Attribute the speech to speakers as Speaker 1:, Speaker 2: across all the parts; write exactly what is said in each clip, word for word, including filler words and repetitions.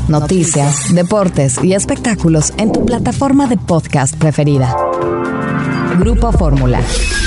Speaker 1: noticias, deportes y espectáculos en tu plataforma de podcast preferida. Grupo Fórmula.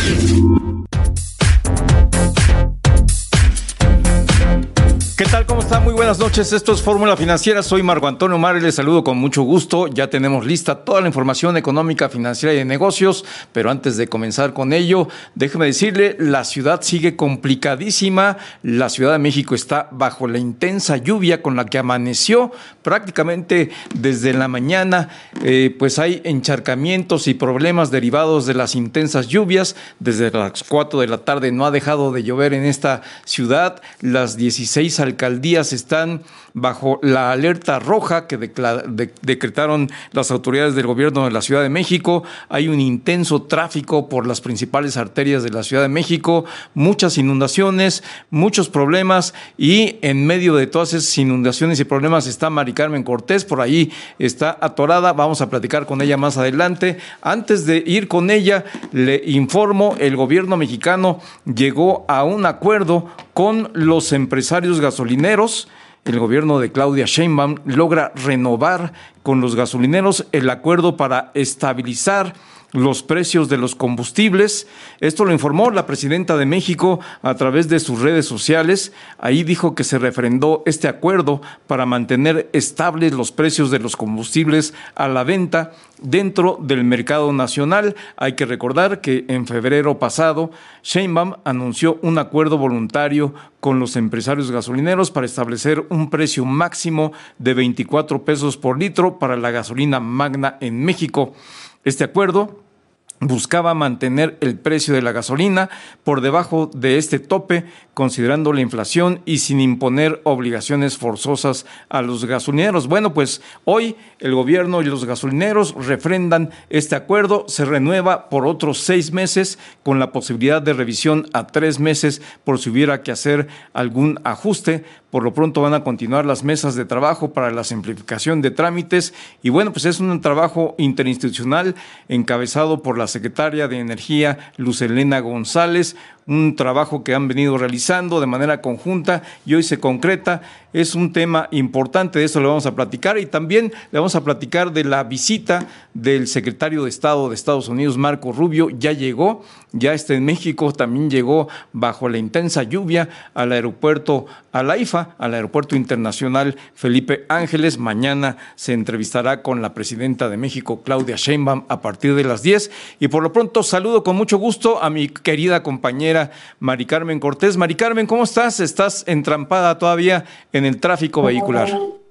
Speaker 2: ¿Qué tal? ¿Cómo está? Muy buenas noches. Esto es Fórmula Financiera. Soy Marco Antonio Omar y les saludo con mucho gusto. Ya tenemos lista toda la información económica, financiera y de negocios, pero antes de comenzar con ello, déjeme decirle, la ciudad sigue complicadísima. La Ciudad de México está bajo la intensa lluvia con la que amaneció prácticamente desde la mañana. Eh, pues hay encharcamientos y problemas derivados de las intensas lluvias. Desde las cuatro de la tarde no ha dejado de llover en esta ciudad. Las dieciséis alcaldías están bajo la alerta roja que declara, de, decretaron las autoridades del gobierno de la Ciudad de México. Hay un intenso tráfico por las principales arterias de la Ciudad de México, muchas inundaciones, muchos problemas, y en medio de todas esas inundaciones y problemas está Mari Carmen Cortés, por ahí está atorada. Vamos a platicar con ella más adelante. Antes de ir con ella, le informo, el gobierno mexicano llegó a un acuerdo con los empresarios gasolineros. El gobierno de Claudia Sheinbaum logra renovar con los gasolineros el acuerdo para estabilizar los precios de los combustibles. Esto lo informó la presidenta de México a través de sus redes sociales. Ahí dijo que se refrendó este acuerdo para mantener estables los precios de los combustibles a la venta dentro del mercado nacional. Hay que recordar que en febrero pasado, Sheinbaum anunció un acuerdo voluntario con los empresarios gasolineros para establecer un precio máximo de veinticuatro pesos por litro para la gasolina magna en México. Este acuerdo buscaba mantener el precio de la gasolina por debajo de este tope, considerando la inflación y sin imponer obligaciones forzosas a los gasolineros. Bueno, pues hoy el gobierno y los gasolineros refrendan este acuerdo, se renueva por otros seis meses con la posibilidad de revisión a tres meses por si hubiera que hacer algún ajuste. Por lo pronto van a continuar las mesas de trabajo para la simplificación de trámites y bueno, pues es un trabajo interinstitucional encabezado por la secretaria de Energía, Luz Helena González, un trabajo que han venido realizando de manera conjunta y hoy se concreta. Es un tema importante, de eso le vamos a platicar, y también le vamos a platicar de la visita del secretario de Estado de Estados Unidos, Marco Rubio. Ya llegó, ya está en México, también llegó bajo la intensa lluvia al aeropuerto, a la I F A, al Aeropuerto Internacional Felipe Ángeles. Mañana se entrevistará con la presidenta de México, Claudia Sheinbaum, a partir de las diez. Y por lo pronto saludo con mucho gusto a mi querida compañera Mari Carmen Cortés. Mari Carmen, ¿cómo estás? ¿Estás entrampada todavía en el tráfico vehicular?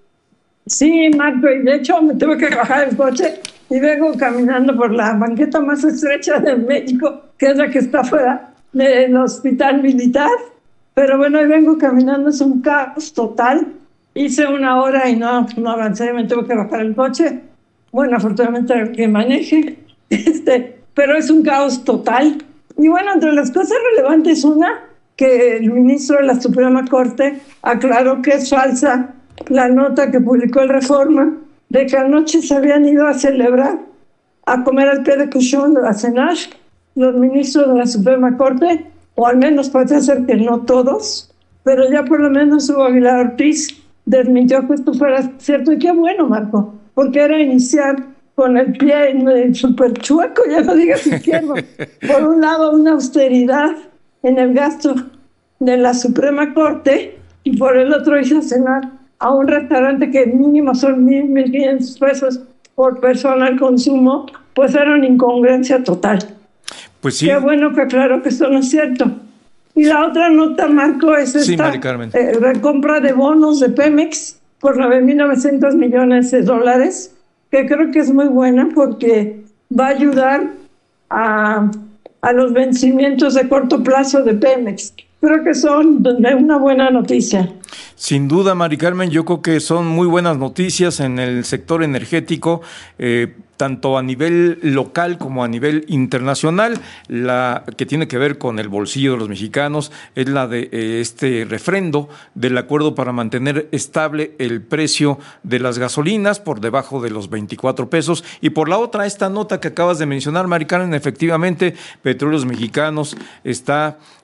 Speaker 3: Sí, Marco, y de hecho me tuve que bajar el coche y vengo caminando por la banqueta más estrecha de México, que es la que está fuera del hospital militar. Pero bueno, hoy vengo caminando, es un caos total. Hice una hora y no, no avancé, me tuve que bajar el coche. Bueno, afortunadamente que maneje, este, pero es un caos total. Y bueno, entre las cosas relevantes, una, que el ministro de la Suprema Corte aclaró que es falsa la nota que publicó el Reforma de que anoche se habían ido a celebrar, a comer al pie de cuchón, a cenar, los ministros de la Suprema Corte, o al menos parece ser que no todos, pero ya por lo menos Hugo Aguilar Ortiz desmintió que esto fuera cierto. Y qué bueno, Marco, porque era iniciar con el pie en el super chueco, ya no digas izquierdo. Por un lado, una austeridad en el gasto de la Suprema Corte, y por el otro irse a cenar a un restaurante que mínimo son mil, mil quinientos pesos por persona al consumo, pues era una incongruencia total.
Speaker 2: Pues sí.
Speaker 3: Qué bueno que aclaró que esto no es cierto. Y la otra nota, Marco, es esta
Speaker 2: sí, Mari Carmen.
Speaker 3: Eh, recompra de bonos de Pemex por nueve mil novecientos millones de dólares, que creo que es muy buena porque va a ayudar a, a los vencimientos de corto plazo de Pemex. Creo que son una buena noticia.
Speaker 2: Sin duda, Mari Carmen, yo creo que son muy buenas noticias en el sector energético, eh, tanto a nivel local como a nivel internacional. La que tiene que ver con el bolsillo de los mexicanos es la de eh, este refrendo del acuerdo para mantener estable el precio de las gasolinas por debajo de los veinticuatro pesos. Y por la otra, esta nota que acabas de mencionar, Mari Carmen, efectivamente, Petróleos Mexicanos está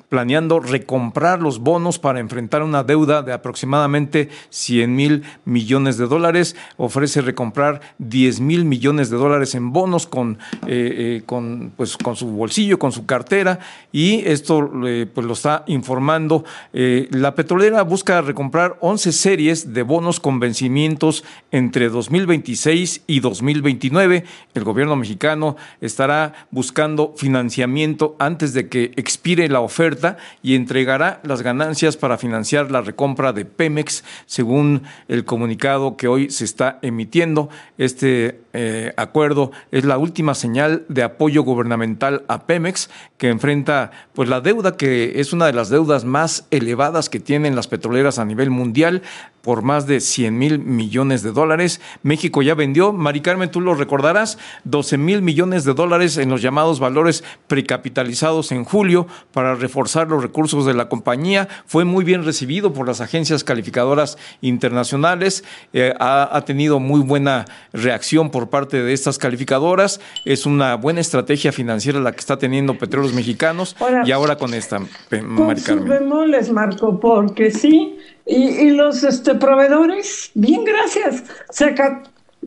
Speaker 2: planeando recomprar los bonos para enfrentar una deuda de aproximadamente cien mil millones de dólares. Ofrece recomprar diez mil millones de dólares en bonos con, eh, eh, con, pues, con su bolsillo, con su cartera, y esto eh, pues lo está informando. Eh, la petrolera busca recomprar once series de bonos con vencimientos entre dos mil veintiséis y dos mil veintinueve. El gobierno mexicano estará buscando financiamiento antes de que expire la oferta y entregará las ganancias para financiar la recompra de Pemex, según el comunicado que hoy se está emitiendo. Este eh, acuerdo es la última señal de apoyo gubernamental a Pemex, que enfrenta pues la deuda, que es una de las deudas más elevadas que tienen las petroleras a nivel mundial, por más de cien mil millones de dólares. México ya vendió, Mari Carmen, tú lo recordarás, doce mil millones de dólares en los llamados valores precapitalizados en julio para reforzar los recursos de la compañía. Fue muy bien recibido por las agencias calificadoras internacionales, eh, ha, ha tenido muy buena reacción por parte de estas calificadoras. Es una buena estrategia financiera la que está teniendo Petróleos Mexicanos. Ahora, y ahora con esta, Mari Carmen.
Speaker 3: Bemoles, Marco, porque sí, y, y los este, proveedores, bien, gracias, se, ca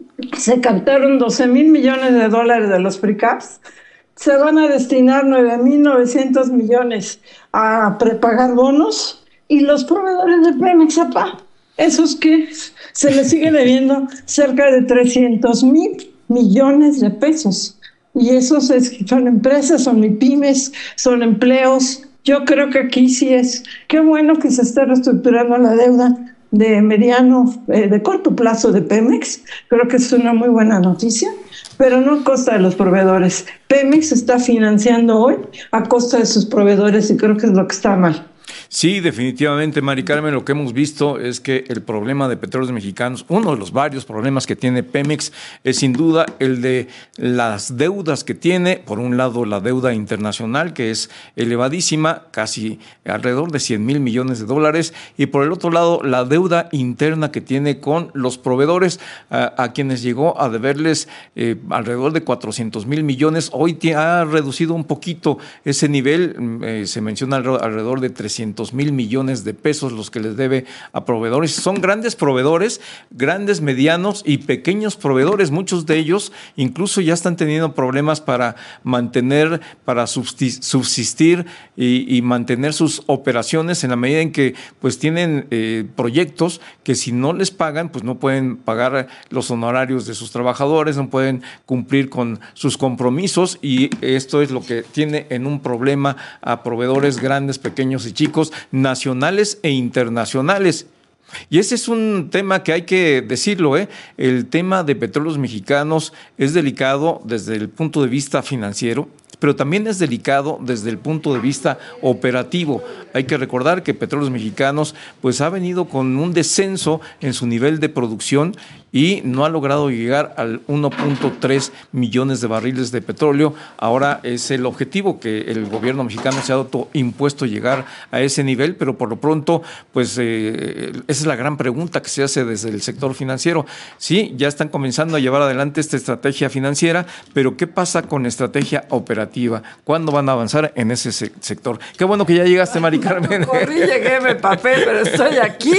Speaker 3: se captaron doce mil millones de dólares de los precaps, se van a destinar nueve mil novecientos millones a prepagar bonos, y los proveedores de Pemex, apa, esos que se les sigue debiendo cerca de trescientos mil millones de pesos. Y esos es, son empresas, son pymes, son empleos. Yo creo que aquí sí es, qué bueno que se está reestructurando la deuda de mediano, eh, de corto plazo de Pemex. Creo que es una muy buena noticia, pero no a costa de los proveedores. Pemex está financiando hoy a costa de sus proveedores, y creo que es lo que está mal.
Speaker 2: Sí, definitivamente, Mari Carmen, lo que hemos visto es que el problema de Petróleos Mexicanos, uno de los varios problemas que tiene Pemex, es sin duda el de las deudas que tiene. Por un lado, la deuda internacional, que es elevadísima, casi alrededor de cien mil millones de dólares, y por el otro lado, la deuda interna que tiene con los proveedores, a, a quienes llegó a deberles eh, alrededor de cuatrocientos mil millones. Hoy ha reducido un poquito ese nivel, eh, se menciona alrededor de trescientos mil millones de pesos los que les debe a proveedores. Son grandes proveedores, grandes, medianos y pequeños proveedores. Muchos de ellos incluso ya están teniendo problemas para mantener, para subsistir y, y mantener sus operaciones, en la medida en que pues tienen eh, proyectos que si no les pagan, pues no pueden pagar los honorarios de sus trabajadores, no pueden cumplir con sus compromisos, y esto es lo que tiene en un problema a proveedores grandes, pequeños y chicos, nacionales e internacionales. Y ese es un tema que hay que decirlo, ¿eh? El tema de Petróleos Mexicanos es delicado desde el punto de vista financiero, pero también es delicado desde el punto de vista operativo. Hay que recordar que Petróleos Mexicanos pues ha venido con un descenso en su nivel de producción y no ha logrado llegar al uno punto tres millones de barriles de petróleo. Ahora es el objetivo que el gobierno mexicano se ha autoimpuesto, llegar a ese nivel, pero por lo pronto, pues eh, esa es la gran pregunta que se hace desde el sector financiero. Sí, ya están comenzando a llevar adelante esta estrategia financiera, pero ¿qué pasa con la estrategia operativa? ¿Cuándo van a avanzar en ese se sector? Qué bueno que ya llegaste, Mari Carmen.
Speaker 4: No corrí, llegué, me papé, pero estoy aquí.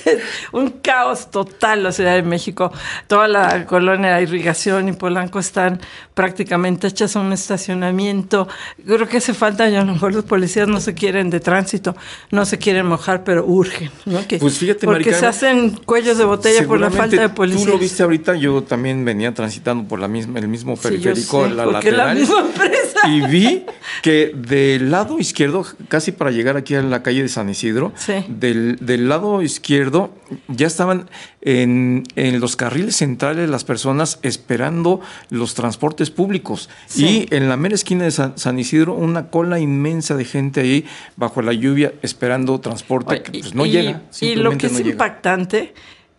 Speaker 4: Un caos total la Ciudad de México. Toda la colonia de Irrigación y Polanco están prácticamente hechas a un estacionamiento. Creo que hace falta, y a lo mejor los policías no se quieren de tránsito, no se quieren mojar, pero urgen, ¿no? Que,
Speaker 2: pues fíjate,
Speaker 4: porque
Speaker 2: Mari Carmen,
Speaker 4: se hacen cuellos de botella por la falta de policías.
Speaker 2: Tú lo viste ahorita, yo también venía transitando por la misma, el mismo periférico,
Speaker 4: sí, sé,
Speaker 2: la
Speaker 4: porque
Speaker 2: lateral,
Speaker 4: la misma empresa.
Speaker 2: Y vi que del lado izquierdo, casi para llegar aquí a la calle de San Isidro,
Speaker 4: sí.
Speaker 2: del, del lado izquierdo ya estaban en, en los carriles centrales las personas esperando los transportes públicos. Sí. Y en la mera esquina de San, San Isidro, una cola inmensa de gente ahí bajo la lluvia esperando transporte. Oye, que pues no
Speaker 4: y,
Speaker 2: llega.
Speaker 4: Y lo que es
Speaker 2: no
Speaker 4: impactante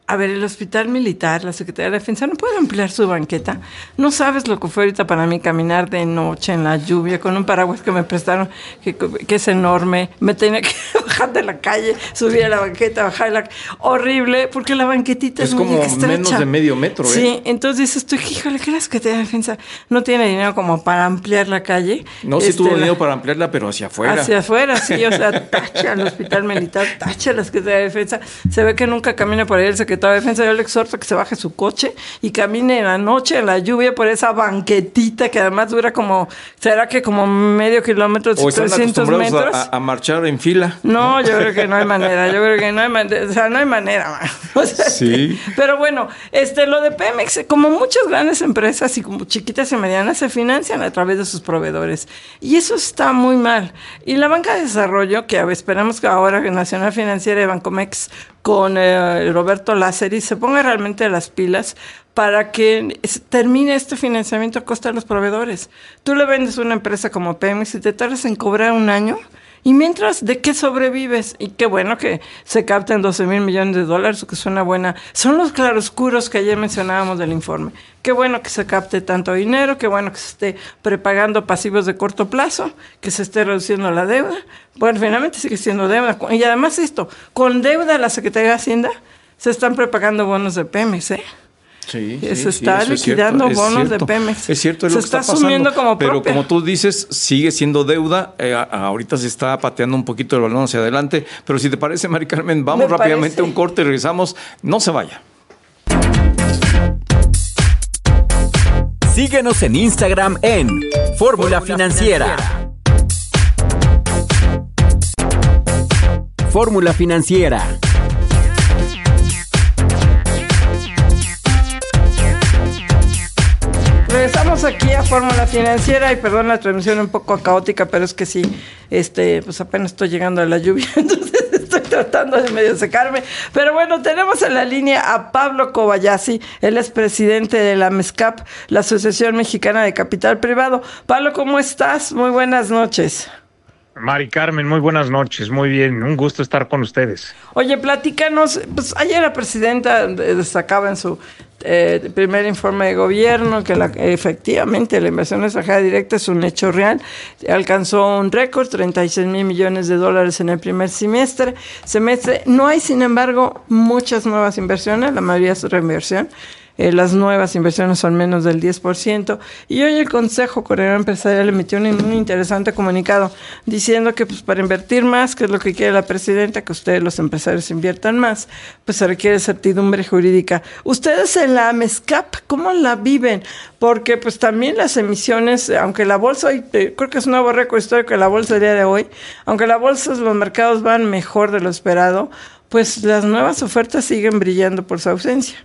Speaker 4: A ver, el Hospital Militar, la Secretaría de Defensa, ¿no puede ampliar su banqueta? No sabes lo que fue ahorita para mí caminar de noche en la lluvia con un paraguas que me prestaron, que, que es enorme. Me tenía que bajar de la calle, subir a la banqueta, bajar la... Horrible, porque la banquetita es,
Speaker 2: es
Speaker 4: muy
Speaker 2: como
Speaker 4: estrecha.
Speaker 2: Menos de medio metro, ¿eh?
Speaker 4: Sí, entonces dices tú, híjole, ¿qué es la Secretaría de Defensa? No tiene dinero como para ampliar la calle.
Speaker 2: No, sí
Speaker 4: este,
Speaker 2: tuvo
Speaker 4: la...
Speaker 2: dinero para ampliarla, pero hacia afuera.
Speaker 4: Hacia afuera, sí, o sea, tacha al Hospital Militar, tacha a la Secretaría de Defensa. Se ve que nunca camina por ahí el Secretario de Defensa. Yo le exhorto que se baje su coche y camine en la noche, en la lluvia, por esa banquetita que además dura como, ¿será que como medio kilómetro,
Speaker 2: o están
Speaker 4: trescientos metros?
Speaker 2: A, a marchar en fila.
Speaker 4: No, yo creo que no hay manera, yo creo que no hay manera, o sea, no hay manera. O sea,
Speaker 2: sí.
Speaker 4: Pero bueno, este, lo de Pemex, como muchas grandes empresas y como chiquitas y medianas, se financian a través de sus proveedores. Y eso está muy mal. Y la banca de desarrollo, que esperamos que ahora que Nacional Financiera y Bancomex con eh, Roberto Lázari se ponga realmente las pilas para que termine este financiamiento a costa de los proveedores. Tú le vendes una empresa como Pemex y te tardas en cobrar un año, y mientras, ¿de qué sobrevives? Y qué bueno que se capten doce mil millones de dólares, que suena buena. Son los claroscuros que ayer mencionábamos del informe. Qué bueno que se capte tanto dinero, qué bueno que se esté prepagando pasivos de corto plazo, que se esté reduciendo la deuda. Bueno, finalmente sigue siendo deuda. Y además esto, con deuda la Secretaría de Hacienda se están prepagando bonos de Pemex, ¿eh?
Speaker 2: Sí,
Speaker 4: se
Speaker 2: sí,
Speaker 4: está
Speaker 2: sí,
Speaker 4: liquidando
Speaker 2: es
Speaker 4: bonos
Speaker 2: cierto,
Speaker 4: de Pemex.
Speaker 2: Es cierto, es
Speaker 4: se
Speaker 2: lo que
Speaker 4: está,
Speaker 2: está
Speaker 4: asumiendo
Speaker 2: pasando,
Speaker 4: como
Speaker 2: pero
Speaker 4: propia.
Speaker 2: Como tú dices, sigue siendo deuda. Eh, ahorita se está pateando un poquito el balón hacia adelante. Pero si te parece, Mari Carmen, vamos
Speaker 4: Me
Speaker 2: rápidamente
Speaker 4: parece.
Speaker 2: a un corte y regresamos. No se vaya.
Speaker 5: Síguenos en Instagram en Fórmula Financiera. Fórmula Financiera.
Speaker 4: Regresamos aquí a Fórmula Financiera y perdón la transmisión un poco caótica, pero es que sí, este, pues apenas estoy llegando a la lluvia, entonces estoy tratando de medio secarme. Pero bueno, tenemos en la línea a Pablo Kobayashi, él es presidente de la MESCAP, la Asociación Mexicana de Capital Privado. Pablo, ¿cómo estás? Muy buenas noches.
Speaker 6: Mari Carmen, muy buenas noches, muy bien, un gusto estar con ustedes.
Speaker 4: Oye, platícanos, pues ayer la presidenta destacaba en su eh, primer informe de gobierno que la, efectivamente la inversión extranjera directa es un hecho real, alcanzó un récord, treinta y seis mil millones de dólares en el primer semestre, semestre. No hay, sin embargo, muchas nuevas inversiones, la mayoría es reinversión. Eh, las nuevas inversiones son menos del diez por ciento. Y hoy el Consejo Coordinador Empresarial emitió un, un interesante comunicado diciendo que pues para invertir más, que es lo que quiere la presidenta, que ustedes los empresarios inviertan más, pues se requiere certidumbre jurídica. Ustedes en la MESCAP, ¿cómo la viven? Porque pues también las emisiones, aunque la bolsa, hoy, eh, creo que es un nuevo récord histórico de la bolsa el día de hoy, aunque la bolsa, los mercados van mejor de lo esperado, pues las nuevas ofertas siguen brillando por su ausencia.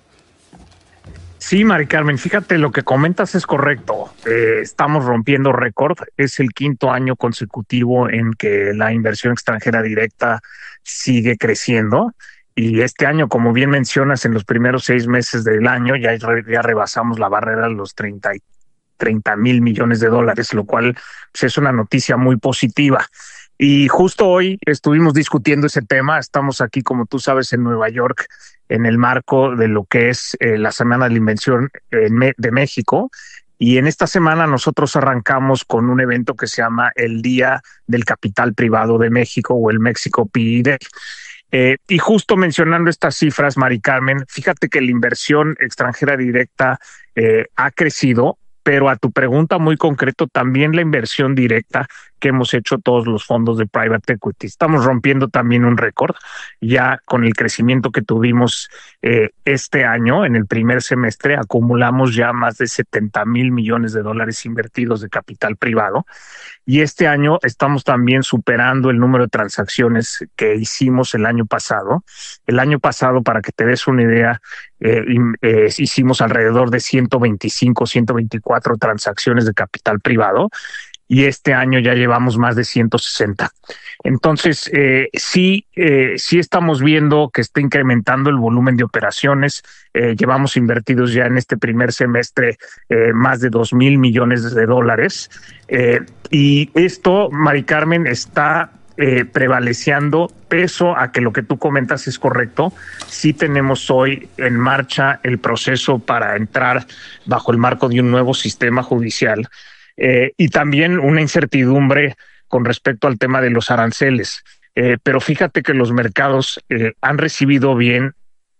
Speaker 6: Sí, Mari Carmen, fíjate, lo que comentas es correcto. Eh, estamos rompiendo récord. Es el quinto año consecutivo en que la inversión extranjera directa sigue creciendo. Y este año, como bien mencionas, en los primeros seis meses del año ya, ya rebasamos la barrera de los treinta mil millones de dólares, lo cual pues, es una noticia muy positiva. Y justo hoy estuvimos discutiendo ese tema. Estamos aquí, como tú sabes, en Nueva York, en el marco de lo que es eh, la Semana de la Inversión de México. Y en esta semana nosotros arrancamos con un evento que se llama el Día del Capital Privado de México o el Mexico P I Day. Eh, y justo mencionando estas cifras, Mari Carmen, fíjate que la inversión extranjera directa eh, ha crecido, pero a tu pregunta muy concreto, también la inversión directa que hemos hecho todos los fondos de private equity. Estamos rompiendo también un récord, ya con el crecimiento que tuvimos eh, este año, en el primer semestre, acumulamos ya más de setenta mil millones de dólares invertidos de capital privado. Y este año estamos también superando el número de transacciones que hicimos el año pasado. El año pasado, para que te des una idea, eh, eh, hicimos alrededor de ciento veinticinco, ciento veinticuatro transacciones de capital privado. Y este año ya llevamos más de ciento sesenta. Entonces, eh, sí, eh, sí estamos viendo que está incrementando el volumen de operaciones. Eh, llevamos invertidos ya en este primer semestre eh, más de dos mil millones de dólares. Eh, y esto, Mari Carmen, está eh, prevaleciendo, peso a que lo que tú comentas es correcto. Sí tenemos hoy en marcha el proceso para entrar bajo el marco de un nuevo sistema judicial eh, y también una incertidumbre con respecto al tema de los aranceles. Eh, pero fíjate que los mercados eh, han recibido bien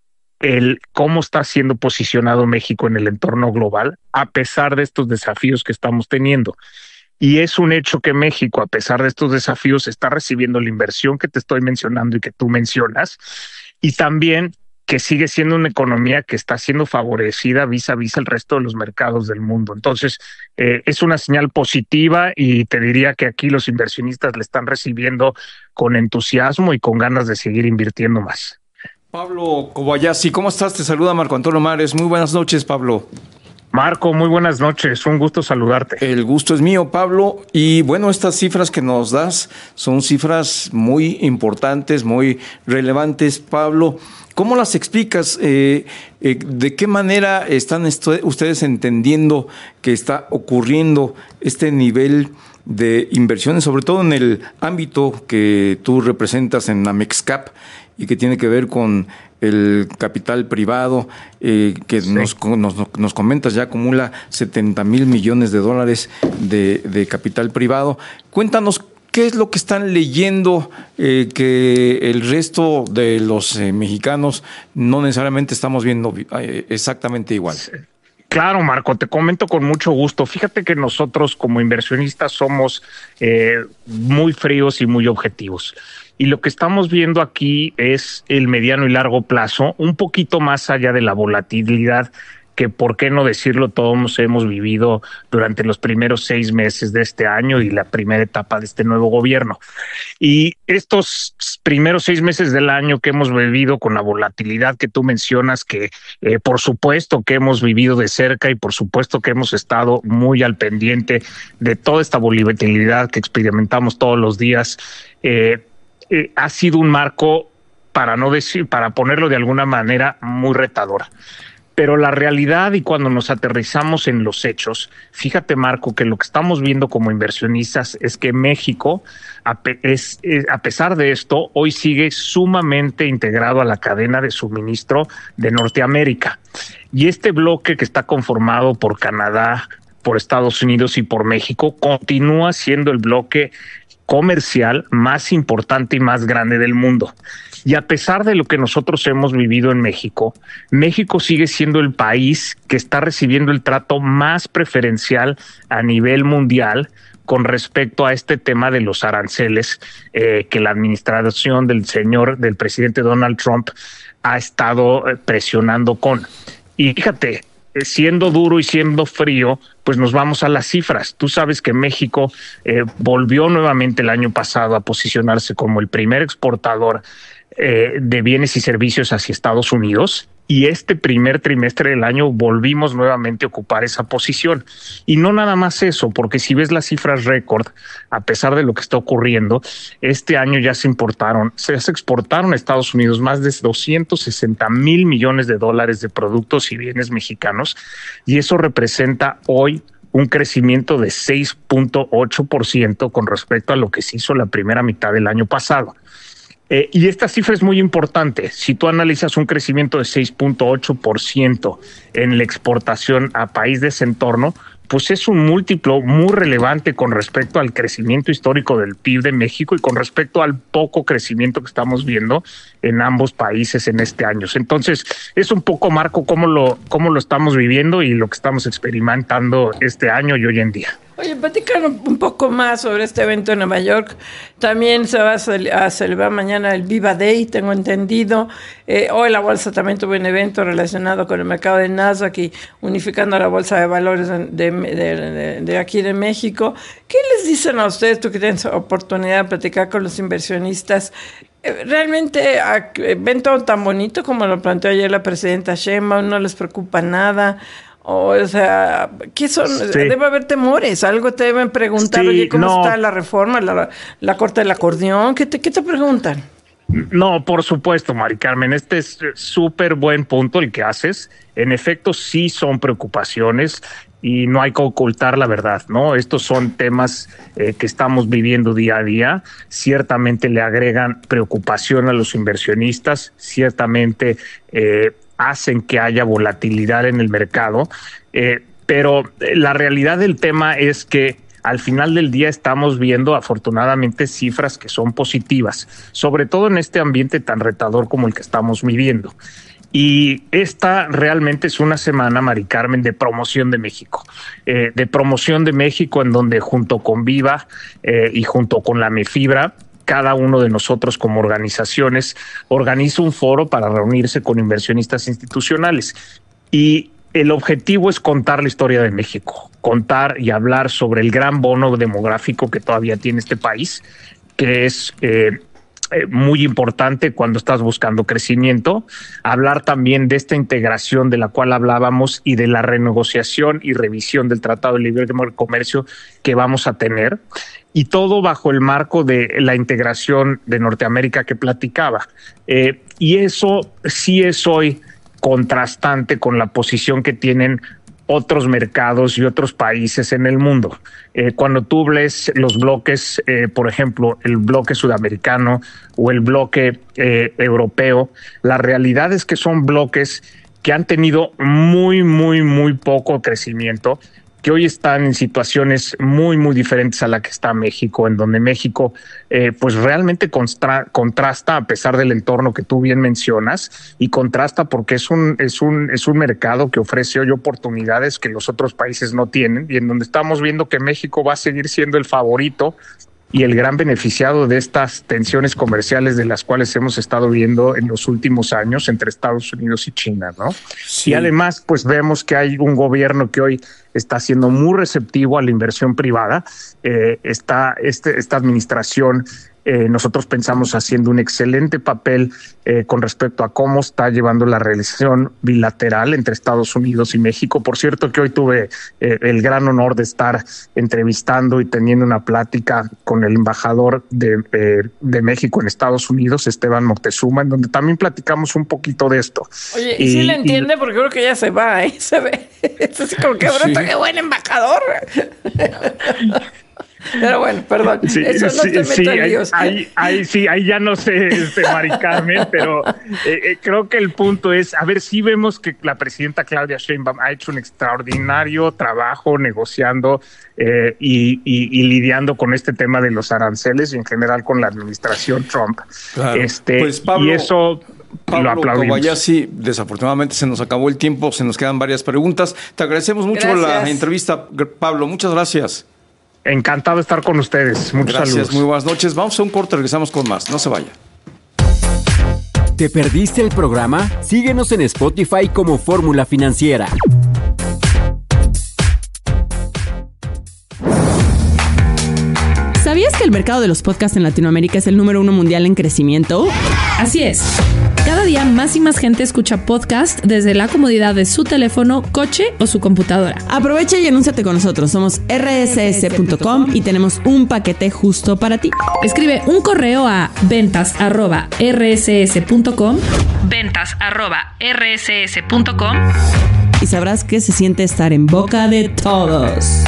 Speaker 6: el cómo está siendo posicionado México en el entorno global, a pesar de estos desafíos que estamos teniendo. Y es un hecho que México, a pesar de estos desafíos, está recibiendo la inversión que te estoy mencionando y que tú mencionas, y también que sigue siendo una economía que está siendo favorecida vis a vis el resto de los mercados del mundo. Entonces, eh, es una señal positiva y te diría que aquí los inversionistas le están recibiendo con entusiasmo y con ganas de seguir invirtiendo más.
Speaker 2: Pablo Kobayashi, ¿cómo estás? Te saluda Marco Antonio Mares. Muy buenas noches, Pablo.
Speaker 6: Marco, muy buenas noches. Un gusto saludarte.
Speaker 2: El gusto es mío, Pablo. Y bueno, estas cifras que nos das son cifras muy importantes, muy relevantes, Pablo. ¿Cómo las explicas? Eh, eh, ¿De qué manera están ustedes entendiendo que está ocurriendo este nivel de inversiones, sobre todo en el ámbito que tú representas en Amexcap y que tiene que ver con el capital privado, eh, que sí. nos, nos, nos comentas ya acumula setenta mil millones de dólares de, de capital privado? Cuéntanos qué es lo que están leyendo eh, que el resto de los eh, mexicanos no necesariamente estamos viendo eh, exactamente igual.
Speaker 6: Sí. Claro, Marco, te comento con mucho gusto. Fíjate que nosotros como inversionistas somos eh, muy fríos y muy objetivos. Y lo que estamos viendo aquí es el mediano y largo plazo, un poquito más allá de la volatilidad que, por qué no decirlo, todos hemos vivido durante los primeros seis meses de este año y la primera etapa de este nuevo gobierno. Y estos primeros seis meses del año que hemos vivido con la volatilidad que tú mencionas, que eh, por supuesto que hemos vivido de cerca y por supuesto que hemos estado muy al pendiente de toda esta volatilidad que experimentamos todos los días, eh, eh, ha sido un marco, para no decir, para ponerlo de alguna manera, muy retador. Pero la realidad, y cuando nos aterrizamos en los hechos, fíjate, Marco, que lo que estamos viendo como inversionistas es que México, a, pe- es, es, a pesar de esto, hoy sigue sumamente integrado a la cadena de suministro de Norteamérica. Y este bloque, que está conformado por Canadá, por Estados Unidos y por México, continúa siendo el bloque comercial más importante y más grande del mundo. Y a pesar de lo que nosotros hemos vivido en México, México sigue siendo el país que está recibiendo el trato más preferencial a nivel mundial con respecto a este tema de los aranceles eh, que la administración del señor, del presidente Donald Trump ha estado presionando con. Y fíjate, siendo duro y siendo frío, pues nos vamos a las cifras. Tú sabes que México eh, volvió nuevamente el año pasado a posicionarse como el primer exportador eh, de bienes y servicios hacia Estados Unidos, y este primer trimestre del año volvimos nuevamente a ocupar esa posición. Y no nada más eso, porque si ves las cifras récord, a pesar de lo que está ocurriendo, este año ya se importaron, se exportaron a Estados Unidos más de doscientos sesenta mil millones de dólares de productos y bienes mexicanos, y eso representa hoy un crecimiento de seis punto ocho por ciento con respecto a lo que se hizo la primera mitad del año pasado. Eh, y esta cifra es muy importante. Si tú analizas un crecimiento de seis punto ocho por ciento en la exportación a país de ese entorno, pues es un múltiplo muy relevante con respecto al crecimiento histórico del P I B de México y con respecto al poco crecimiento que estamos viendo en ambos países en este año. Entonces, es un poco, Marco, cómo lo, cómo lo estamos viviendo y lo que estamos experimentando este año y hoy en día.
Speaker 4: Oye, platícanos un poco más sobre este evento en Nueva York. También se va a, cel- a celebrar mañana el Viva Day, tengo entendido. Eh, hoy la bolsa también tuvo un evento relacionado con el mercado de Nasdaq y unificando la bolsa de valores de, de, de, de aquí de México. ¿Qué les dicen a ustedes, tú que tienes oportunidad de platicar con los inversionistas? ¿Realmente ven todo tan bonito como lo planteó ayer la presidenta Sheinbaum? ¿No les preocupa nada? O, o sea, ¿qué son? Sí. Debe haber temores, algo te deben preguntar, sí, oye, ¿cómo no. está la reforma, la, la corte del acordeón? ¿Qué te, qué te preguntan?
Speaker 6: No, por supuesto, Mari Carmen, este es súper buen punto el que haces. En efecto, sí son preocupaciones y no hay que ocultar la verdad, ¿no? Estos son temas eh, que estamos viviendo día a día. Ciertamente le agregan preocupación a los inversionistas, ciertamente eh, hacen que haya volatilidad en el mercado, eh, pero la realidad del tema es que al final del día estamos viendo afortunadamente cifras que son positivas, sobre todo en este ambiente tan retador como el que estamos viviendo. Y esta realmente es una semana, Mari Carmen, de promoción de México, eh, de promoción de México, en donde junto con Viva eh, y junto con la Mefibra, cada uno de nosotros como organizaciones organiza un foro para reunirse con inversionistas institucionales. Y el objetivo es contar la historia de México, contar y hablar sobre el gran bono demográfico que todavía tiene este país, que es eh, eh, muy importante cuando estás buscando crecimiento. Hablar también de esta integración de la cual hablábamos y de la renegociación y revisión del Tratado de Libre Comercio que vamos a tener. Y todo bajo el marco de la integración de Norteamérica que platicaba. Eh, y eso sí es hoy contrastante con la posición que tienen otros mercados y otros países en el mundo. Eh, cuando tú ves los bloques, eh, por ejemplo, el bloque sudamericano o el bloque eh, europeo, la realidad es que son bloques que han tenido muy, muy, muy poco crecimiento, que hoy están en situaciones muy, muy diferentes a la que está México, en donde México eh, pues realmente constra- contrasta a pesar del entorno que tú bien mencionas, y contrasta porque es un, es un, es un mercado que ofrece hoy oportunidades que los otros países no tienen, y en donde estamos viendo que México va a seguir siendo el favorito y el gran beneficiado de estas tensiones comerciales de las cuales hemos estado viendo en los últimos años entre Estados Unidos y China, ¿no? Sí. Y además, pues vemos que hay un gobierno que hoy está siendo muy receptivo a la inversión privada. Eh, está este, esta administración, eh, nosotros pensamos haciendo un excelente papel eh, con respecto a cómo está llevando la relación bilateral entre Estados Unidos y México. Por cierto, que hoy tuve eh, el gran honor de estar entrevistando y teniendo una plática con el embajador de, eh, de México en Estados Unidos, Esteban Moctezuma, en donde también platicamos un poquito de esto.
Speaker 4: Oye, y, y sí le entiende, y, porque creo que ya se va, ¿eh? Se ve. Es así como que, sí. Qué buen embajador. Pero bueno, perdón,
Speaker 6: sí,
Speaker 4: eso no
Speaker 6: sí,
Speaker 4: te
Speaker 6: sí,
Speaker 4: meto en líos.
Speaker 6: Ahí, ahí, sí, ahí ya no sé, este, Mari Carmen, pero eh, eh, creo que el punto es, a ver, sí vemos que la presidenta Claudia Sheinbaum ha hecho un extraordinario trabajo negociando eh, y, y, y lidiando con este tema de los aranceles y en general con la administración Trump.
Speaker 2: Claro.
Speaker 6: Este,
Speaker 2: pues Pablo,
Speaker 6: y eso...
Speaker 2: Pablo Kobayashi, desafortunadamente se nos acabó el tiempo, se nos quedan varias preguntas. Te agradecemos mucho gracias. La entrevista, Pablo, muchas gracias.
Speaker 6: Encantado de estar con ustedes. Muchas
Speaker 2: gracias,
Speaker 6: saludos.
Speaker 2: Muy buenas noches. Vamos a un corte, regresamos con más. No se vaya.
Speaker 5: ¿Te perdiste el programa? Síguenos en Spotify como Fórmula Financiera.
Speaker 7: ¿Sabías que el mercado de los podcasts en Latinoamérica es el número uno mundial en crecimiento?
Speaker 8: Así es. Cada día más y más gente escucha podcast desde la comodidad de su teléfono, coche o su computadora.
Speaker 7: Aprovecha y anúnciate con nosotros. Somos erre ese ese punto com y tenemos un paquete justo para ti.
Speaker 8: Escribe un correo a ventas arroba erre ese ese punto com, ventas arroba erre ese ese punto com,
Speaker 7: y sabrás que se siente estar en boca de todos.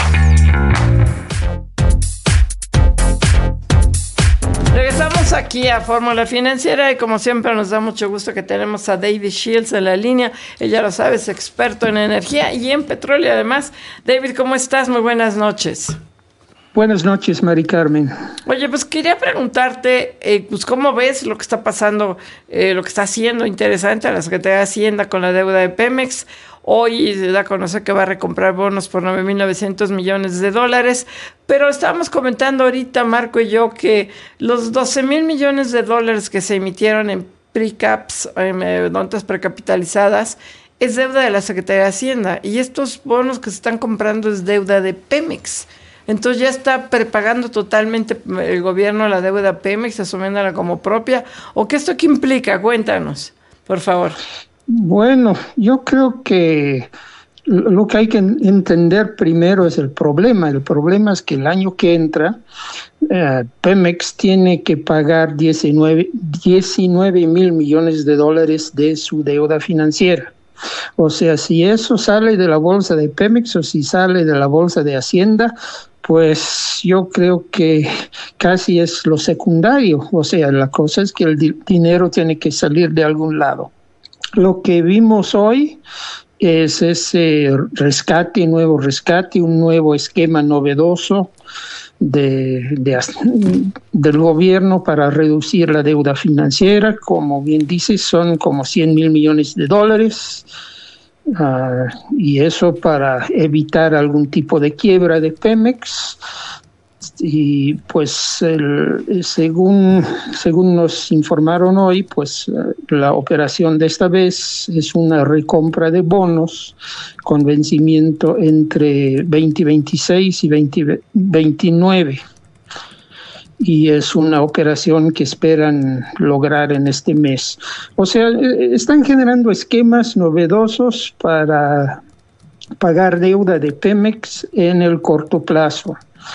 Speaker 4: Regresamos aquí a Fórmula Financiera y como siempre nos da mucho gusto que tenemos a David Shields en la línea. Él ya lo sabe, es experto en energía y en petróleo además. David, ¿cómo estás? Muy buenas noches.
Speaker 9: Buenas noches, Mari Carmen.
Speaker 4: Oye, pues quería preguntarte, eh, pues cómo ves lo que está pasando, eh, lo que está haciendo interesante a la Secretaría de Hacienda con la deuda de Pemex. Hoy se da a conocer que va a recomprar bonos por nueve mil novecientos millones de dólares, pero estábamos comentando ahorita, Marco y yo, que los doce mil millones de dólares que se emitieron en precaps, en notas precapitalizadas, es deuda de la Secretaría de Hacienda, y estos bonos que se están comprando es deuda de Pemex. Entonces ya está prepagando totalmente el gobierno la deuda Pemex, asumiéndola como propia. ¿O qué esto qué implica? Cuéntanos, por favor.
Speaker 9: Bueno, yo creo que Lo que hay que entender primero es el problema. El problema es que el año que entra, eh, Pemex tiene que pagar diecinueve mil millones de dólares de su deuda financiera. O sea, si eso sale de la bolsa de Pemex o si sale de la bolsa de Hacienda, pues yo creo que casi es lo secundario. O sea, la cosa es que el di- dinero tiene que salir de algún lado. Lo que vimos hoy es ese rescate, nuevo rescate, un nuevo esquema novedoso de, de, del gobierno para reducir la deuda financiera. Como bien dices, son como cien mil millones de dólares. Uh, y eso para evitar algún tipo de quiebra de Pemex. Y pues el, según, según nos informaron hoy, pues la operación de esta vez es una recompra de bonos con vencimiento entre veinte veintiséis y veinte veintinueve. Y es una operación que esperan lograr en este mes. O sea, están generando esquemas novedosos para pagar deuda de Pemex en el corto plazo.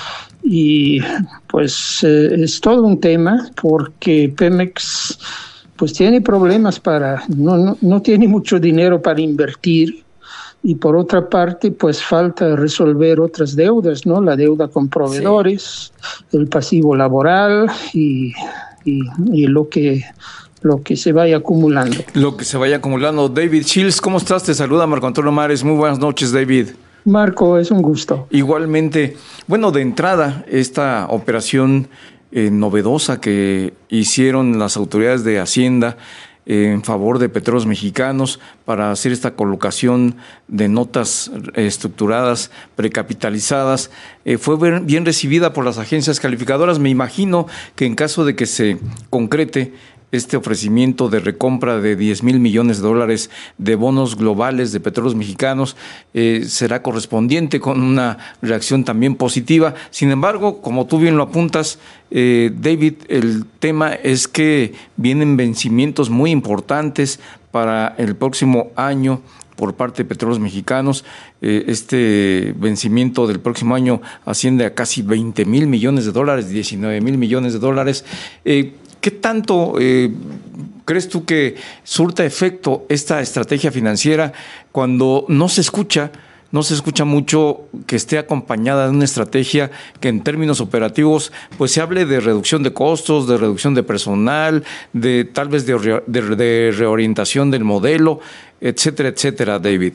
Speaker 9: Y pues eh, es todo un tema porque Pemex pues tiene problemas para, no, no, no tiene mucho dinero para invertir. Y por otra parte, pues falta resolver otras deudas, ¿no? La deuda con proveedores, sí. El pasivo laboral y, y, y lo que lo que se vaya acumulando.
Speaker 2: Lo que se vaya acumulando. David Shields, ¿cómo estás? Te saluda Marco Antonio Mares. Muy buenas noches, David.
Speaker 9: Marco, es un gusto.
Speaker 2: Igualmente. Bueno, de entrada, esta operación eh, novedosa que hicieron las autoridades de Hacienda en favor de Petróleos Mexicanos para hacer esta colocación de notas estructuradas, precapitalizadas, eh, fue bien recibida por las agencias calificadoras. Me imagino que en caso de que se concrete este ofrecimiento de recompra de diez mil millones de dólares de bonos globales de Petróleos Mexicanos, eh, será correspondiente con una reacción también positiva. Sin embargo, como tú bien lo apuntas, eh, David, el tema es que vienen vencimientos muy importantes para el próximo año por parte de Petróleos Mexicanos. Eh, este vencimiento del próximo año asciende a casi veinte mil millones de dólares, diecinueve mil millones de dólares. Eh, ¿Qué tanto eh, crees tú que surta efecto esta estrategia financiera cuando no se escucha, no se escucha mucho que esté acompañada de una estrategia que en términos operativos pues se hable de reducción de costos, de reducción de personal, de tal vez de, re, de, de reorientación del modelo, etcétera, etcétera, David?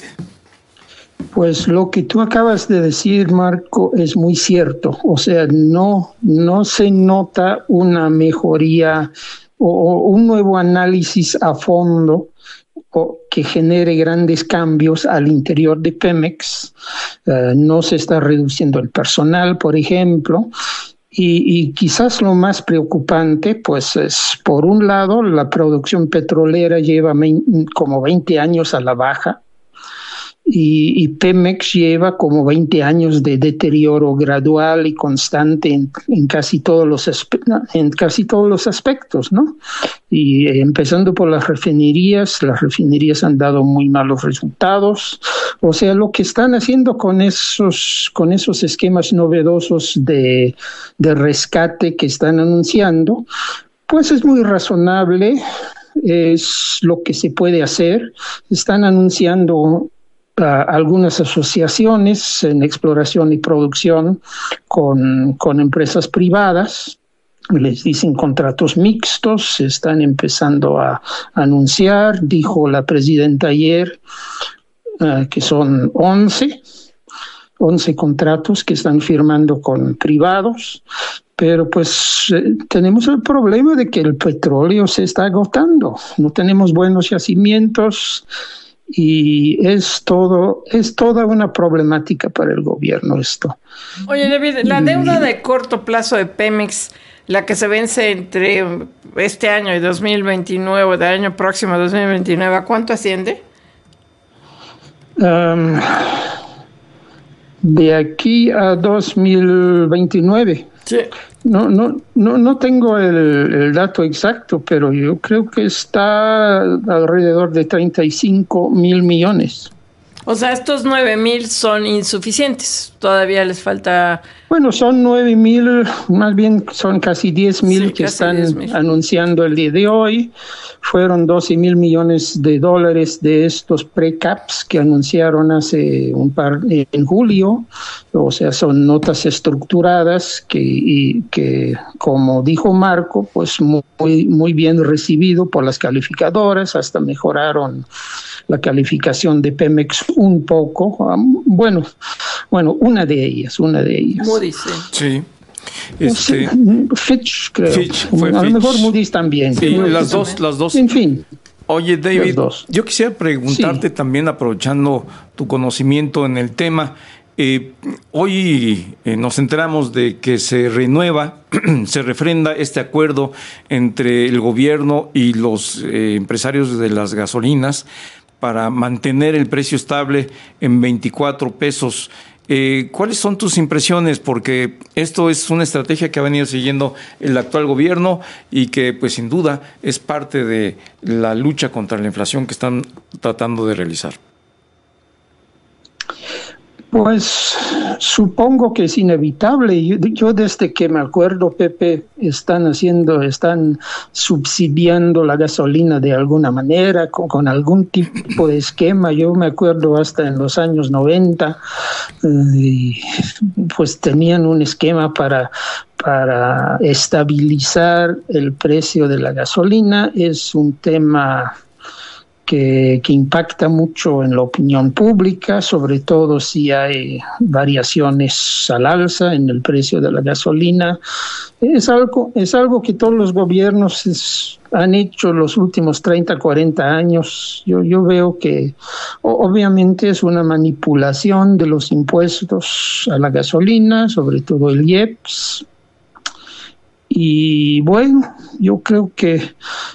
Speaker 9: Pues lo que tú acabas de decir, Marco, es muy cierto. O sea, no, no se nota una mejoría o, o un nuevo análisis a fondo o que genere grandes cambios al interior de Pemex. Uh, no se está reduciendo el personal, por ejemplo. Y, y quizás lo más preocupante, pues es, por un lado, la producción petrolera lleva me- como veinte años a la baja. Y, y Pemex lleva como veinte años de deterioro gradual y constante en, en, casi todos los aspe- en casi todos los aspectos, ¿no? Y eh, empezando por las refinerías, las refinerías han dado muy malos resultados. O sea, lo que están haciendo con esos, con esos esquemas novedosos de, de rescate que están anunciando, pues es muy razonable, es lo que se puede hacer. Están anunciando Uh, algunas asociaciones en exploración y producción con, con empresas privadas, les dicen contratos mixtos, se están empezando a, a anunciar, dijo la presidenta ayer uh, que son once, once contratos que están firmando con privados, pero pues eh, tenemos el problema de que el petróleo se está agotando, no tenemos buenos yacimientos. Y es todo, es toda una problemática para el gobierno esto.
Speaker 4: Oye, David, la deuda de corto plazo de Pemex, la que se vence entre este año y dos mil veintinueve, del año próximo dos mil veintinueve, ¿a cuánto asciende?
Speaker 9: Um, de aquí a dos mil veintinueve.
Speaker 4: Sí.
Speaker 9: No, no, no, no tengo el, el dato exacto, pero yo creo que está alrededor de treinta y cinco mil millones.
Speaker 4: O sea, estos nueve mil son insuficientes. Todavía les falta...
Speaker 9: Bueno, son nueve mil, más bien son casi diez mil
Speaker 4: Sí,
Speaker 9: que
Speaker 4: casi
Speaker 9: están
Speaker 4: diez mil.
Speaker 9: anunciando el día de hoy. Fueron doce mil millones de dólares de estos pre-caps que anunciaron hace un par en julio. O sea, son notas estructuradas que, y que, como dijo Marco, pues muy, muy bien recibido por las calificadoras. Hasta mejoraron la calificación de Pemex un poco. Um, bueno, bueno, una de ellas, una de ellas.
Speaker 4: Moody's, sí.
Speaker 2: Sí. Este,
Speaker 9: Fitch, creo.
Speaker 2: Fitch, fue
Speaker 9: a lo
Speaker 2: Fitch.
Speaker 9: mejor Moody's también.
Speaker 2: Sí,
Speaker 9: Moody's
Speaker 2: las
Speaker 9: también.
Speaker 2: dos, las dos.
Speaker 9: En fin.
Speaker 2: Oye, David,
Speaker 9: Las dos.
Speaker 2: yo quisiera preguntarte
Speaker 9: Sí.
Speaker 2: también, aprovechando tu conocimiento en el tema, eh, hoy eh, nos enteramos de que se renueva, se refrenda este acuerdo entre el gobierno y los eh, empresarios de las gasolinas para mantener el precio estable en veinticuatro pesos. Eh, ¿Cuáles son tus impresiones? Porque esto es una estrategia que ha venido siguiendo el actual gobierno y que, pues, sin duda, es parte de la lucha contra la inflación que están tratando de realizar.
Speaker 9: Pues supongo que es inevitable. Yo, yo desde que me acuerdo, Pepe, están haciendo, están subsidiando la gasolina de alguna manera, con, con algún tipo de esquema. Yo me acuerdo hasta en los años noventa, eh, y pues tenían un esquema para para estabilizar el precio de la gasolina. Es un tema Que, que impacta mucho en la opinión pública, sobre todo si hay variaciones al alza en el precio de la gasolina. Es algo, es algo que todos los gobiernos es, han hecho los últimos treinta, cuarenta años. Yo, yo veo que o, obviamente es una manipulación de los impuestos a la gasolina, sobre todo el I E P S. Y bueno, yo creo que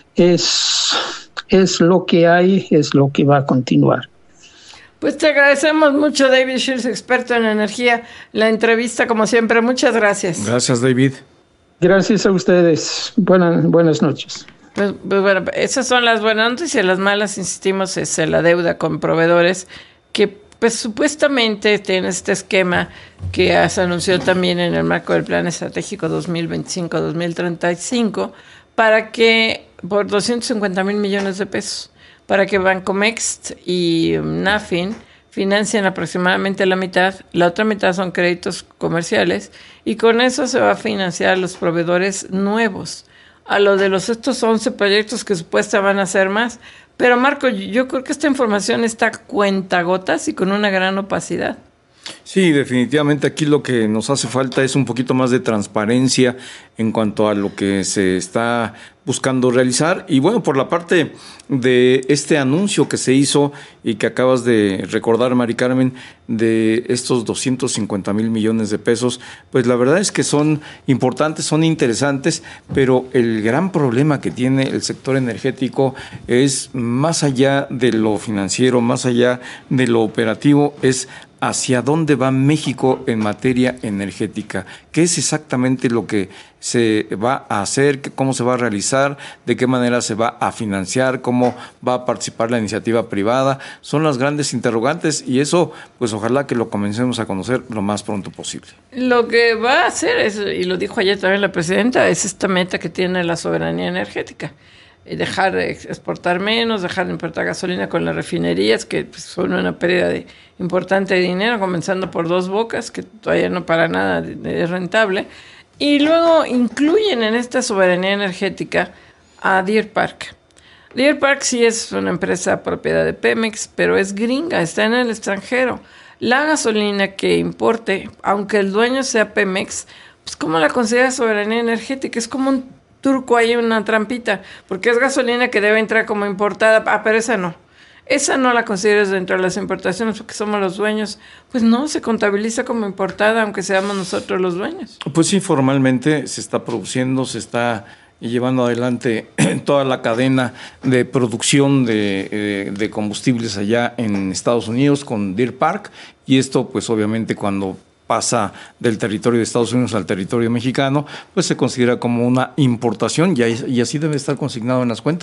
Speaker 9: es... es lo que hay, es lo que va a continuar.
Speaker 4: Pues te agradecemos mucho, David Shields, experto en energía, la entrevista, como siempre. Muchas gracias.
Speaker 2: Gracias, David.
Speaker 9: Gracias a ustedes. Buenas, buenas noches.
Speaker 4: Pues, pues bueno, esas son las buenas noticias. Las malas, insistimos, es la deuda con proveedores, que pues supuestamente tiene este esquema que se anunció también en el marco del Plan Estratégico dos mil veinticinco a dos mil treinta y cinco, para que por doscientos cincuenta mil millones de pesos, para que Bancomext y Nafin financien aproximadamente la mitad, la otra mitad son créditos comerciales, y con eso se va a financiar los proveedores nuevos, a lo de los estos once proyectos que supuestamente van a ser más. Pero Marco, yo creo que esta información está a cuentagotas y con una gran opacidad.
Speaker 2: Sí, definitivamente aquí lo que nos hace falta es un poquito más de transparencia en cuanto a lo que se está buscando realizar. Y bueno, por la parte de este anuncio que se hizo y que acabas de recordar, Mari Carmen, de estos doscientos cincuenta mil millones de pesos, pues la verdad es que son importantes, son interesantes, pero el gran problema que tiene el sector energético es más allá de lo financiero, más allá de lo operativo, es hacia dónde va México en materia energética, qué es exactamente lo que se va a hacer, cómo se va a realizar, de qué manera se va a financiar, cómo va a participar la iniciativa privada. Son las grandes interrogantes y eso, pues ojalá que lo comencemos a conocer lo más pronto posible.
Speaker 4: Lo que va a hacer, es, y lo dijo ayer también la presidenta, es esta meta que tiene la soberanía energética. Dejar de exportar menos, dejar de importar gasolina con las refinerías, que pues, son una pérdida de, importante de dinero, comenzando por Dos Bocas, que todavía no para nada es rentable. Y luego incluyen en esta soberanía energética a Deer Park. Deer Park sí es una empresa propiedad de Pemex, pero es gringa, está en el extranjero. La gasolina que importe, aunque el dueño sea Pemex, pues ¿cómo la considera soberanía energética? Es como un turco ahí, una trampita, porque es gasolina que debe entrar como importada. Ah, pero esa no. Esa no la consideras dentro de las importaciones porque somos los dueños. Pues no, se contabiliza como importada, aunque seamos nosotros los dueños.
Speaker 2: Pues sí, formalmente se está produciendo, se está llevando adelante toda la cadena de producción de, de, de combustibles allá en Estados Unidos con Deer Park, y esto pues obviamente cuando pasa del territorio de Estados Unidos al territorio mexicano, pues se considera como una importación y, y así debe estar consignado en las cuentas.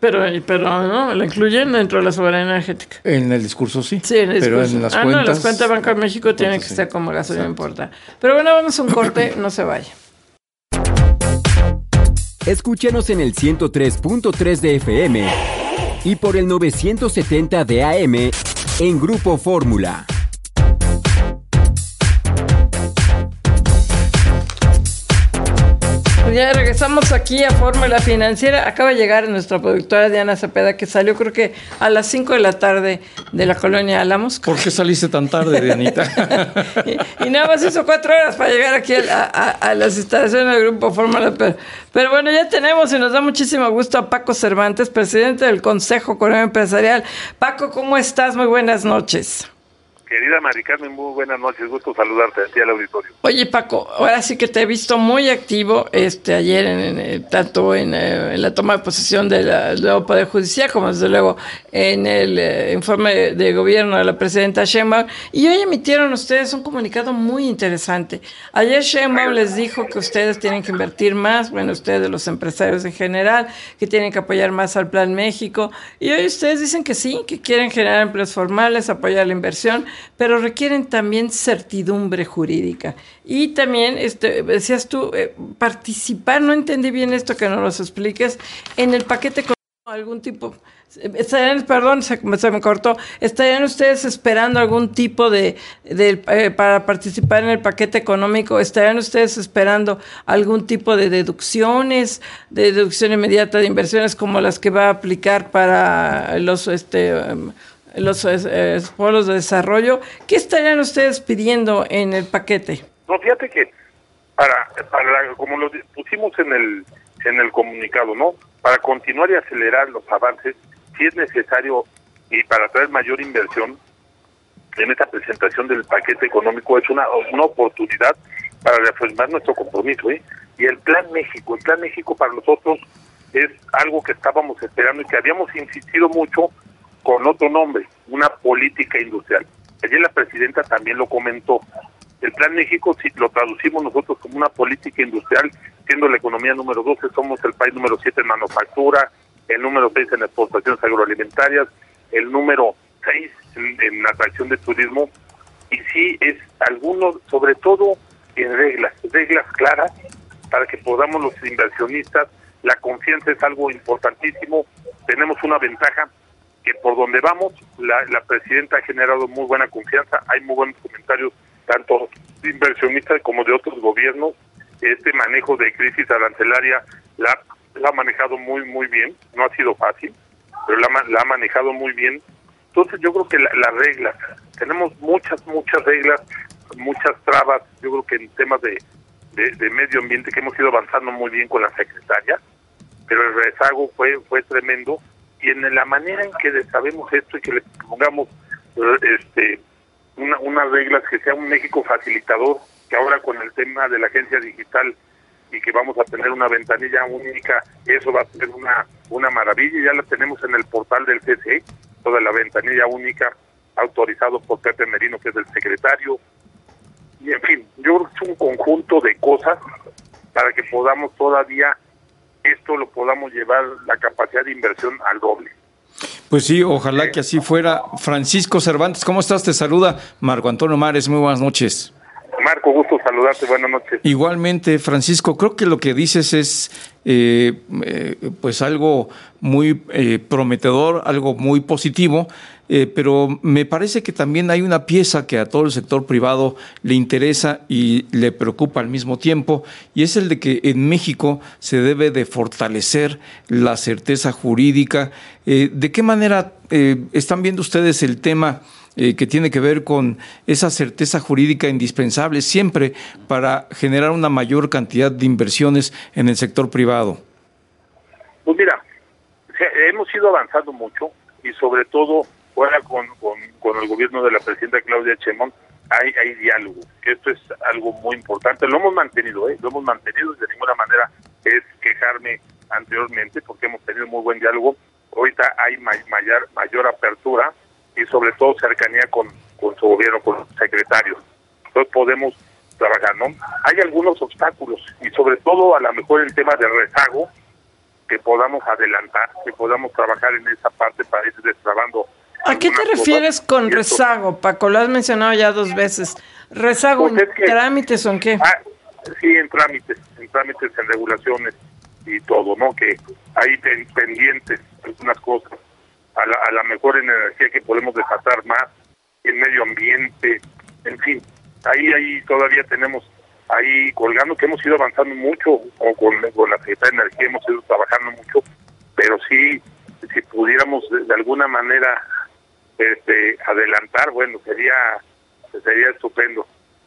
Speaker 4: Pero, pero no, lo incluyen dentro de la soberanía energética.
Speaker 2: En el discurso sí.
Speaker 4: Sí, en el discurso.
Speaker 2: Pero en las
Speaker 4: ah,
Speaker 2: cuentas...
Speaker 4: no, las cuentas de Banco de México tienen que
Speaker 2: sí.
Speaker 4: estar como gasolina, no importa. Pero bueno, vamos a un corte, no se vaya.
Speaker 5: Escúchanos en el ciento tres punto tres de F M y por el novecientos setenta de A M en Grupo Fórmula.
Speaker 4: Ya regresamos aquí a Fórmula Financiera. Acaba de llegar nuestra productora Diana Cepeda, que salió creo que a las cinco de la tarde de la colonia Álamos.
Speaker 2: ¿Por qué saliste tan tarde, Dianita?
Speaker 4: y, y nada más hizo cuatro horas para llegar aquí a, a, a las instalaciones del Grupo Fórmula. Pero, pero bueno, ya tenemos y nos da muchísimo gusto a Paco Cervantes, presidente del Consejo Económico Empresarial. Paco, ¿cómo estás? Muy buenas noches.
Speaker 10: Querida Mari Carmen, muy buenas noches, gusto saludarte a ti al auditorio.
Speaker 4: Oye, Paco, ahora sí que te he visto muy activo este ayer, en, en, tanto en, en la toma de posesión del nuevo Poder Judicial, como desde luego en el eh, informe de gobierno de la presidenta Sheinbaum, y hoy emitieron ustedes un comunicado muy interesante. Ayer Sheinbaum les dijo que ustedes tienen que invertir más, bueno, ustedes los empresarios en general, que tienen que apoyar más al Plan México, y hoy ustedes dicen que sí, que quieren generar empleos formales, apoyar la inversión, pero requieren también certidumbre jurídica. Y también, este, decías tú, eh, participar, no entendí bien esto, que nos lo expliques, en el paquete con algún tipo, estarían, perdón, se, se me cortó, ¿estarían ustedes esperando algún tipo de, de eh, para participar en el paquete económico? ¿Estarían ustedes esperando algún tipo de deducciones, de deducción inmediata de inversiones como las que va a aplicar para los, este, um, los eh, polos de desarrollo? ¿Qué estarían ustedes pidiendo en el paquete?
Speaker 10: No, fíjate que para, para como lo pusimos en el en el comunicado, ¿no? Para continuar y acelerar los avances, si es necesario y para traer mayor inversión en esta presentación del paquete económico es una, una oportunidad para reafirmar nuestro compromiso, ¿eh? Y el Plan México, el Plan México para nosotros es algo que estábamos esperando y que habíamos insistido mucho con otro nombre, una política industrial. Ayer la presidenta también lo comentó. El Plan México, si lo traducimos nosotros como una política industrial, siendo la economía número doce, somos el país número siete en manufactura, el número seis en exportaciones agroalimentarias, el número seis en, en atracción de turismo, y sí es algunos, sobre todo en reglas, reglas claras, para que podamos los inversionistas, la confianza es algo importantísimo, tenemos una ventaja, que por donde vamos, la, la presidenta ha generado muy buena confianza, hay muy buenos comentarios, tanto de inversionistas como de otros gobiernos. Este manejo de crisis arancelaria la, la ha manejado muy, muy bien, no ha sido fácil, pero la, la ha manejado muy bien. Entonces yo creo que las la reglas, tenemos muchas, muchas reglas, muchas trabas, yo creo que en temas de, de, de medio ambiente que hemos ido avanzando muy bien con la secretaria, pero el rezago fue, fue tremendo. Y en la manera en que sabemos esto y que le pongamos este, una, unas reglas que sea un México facilitador, que ahora con el tema de la agencia digital y que vamos a tener una ventanilla única, eso va a ser una, una maravilla. Ya la tenemos en el portal del C C E, toda la ventanilla única, autorizado por Pepe Merino, que es el secretario. Y en fin, yo creo que es un conjunto de cosas para que podamos todavía esto lo podamos llevar la capacidad de inversión al doble.
Speaker 2: Pues sí, ojalá que así fuera. Francisco Cervantes, ¿cómo estás? Te saluda Marco Antonio Mares, muy buenas noches.
Speaker 10: Marco, gusto saludarte, buenas noches.
Speaker 2: Igualmente, Francisco, creo que lo que dices es eh, eh, pues algo muy eh, prometedor, algo muy positivo, eh, pero me parece que también hay una pieza que a todo el sector privado le interesa y le preocupa al mismo tiempo, y es el de que en México se debe de fortalecer la certeza jurídica. Eh, ¿De qué manera eh, están viendo ustedes el tema Eh, que tiene que ver con esa certeza jurídica indispensable siempre para generar una mayor cantidad de inversiones en el sector privado?
Speaker 10: Pues mira, hemos ido avanzando mucho y sobre todo ahora con, con, con el gobierno de la presidenta Claudia Sheinbaum hay, hay diálogo, que esto es algo muy importante. Lo hemos mantenido, ¿eh? lo hemos mantenido y de ninguna manera es quejarme anteriormente porque hemos tenido muy buen diálogo. Ahorita hay may, mayor, mayor apertura y sobre todo cercanía con, con su gobierno, con los secretarios. Entonces podemos trabajar, ¿no? Hay algunos obstáculos y sobre todo a lo mejor el tema del rezago, que podamos adelantar, que podamos trabajar en esa parte para ir destrabando.
Speaker 4: ¿A qué te refieres con rezago, Paco? Lo has mencionado ya dos veces. ¿Rezago pues en que, trámites o en qué?
Speaker 10: Ah, sí, en trámites, en trámites, en regulaciones y todo, ¿no? Que hay pendientes algunas cosas, a la, a la mejor en energía que podemos desatar más, en medio ambiente, en fin, ahí ahí todavía tenemos ahí colgando, que hemos ido avanzando mucho, o con, con la Secretaría de Energía hemos ido trabajando mucho, pero sí, si pudiéramos de, de alguna manera este adelantar, bueno, sería sería estupendo.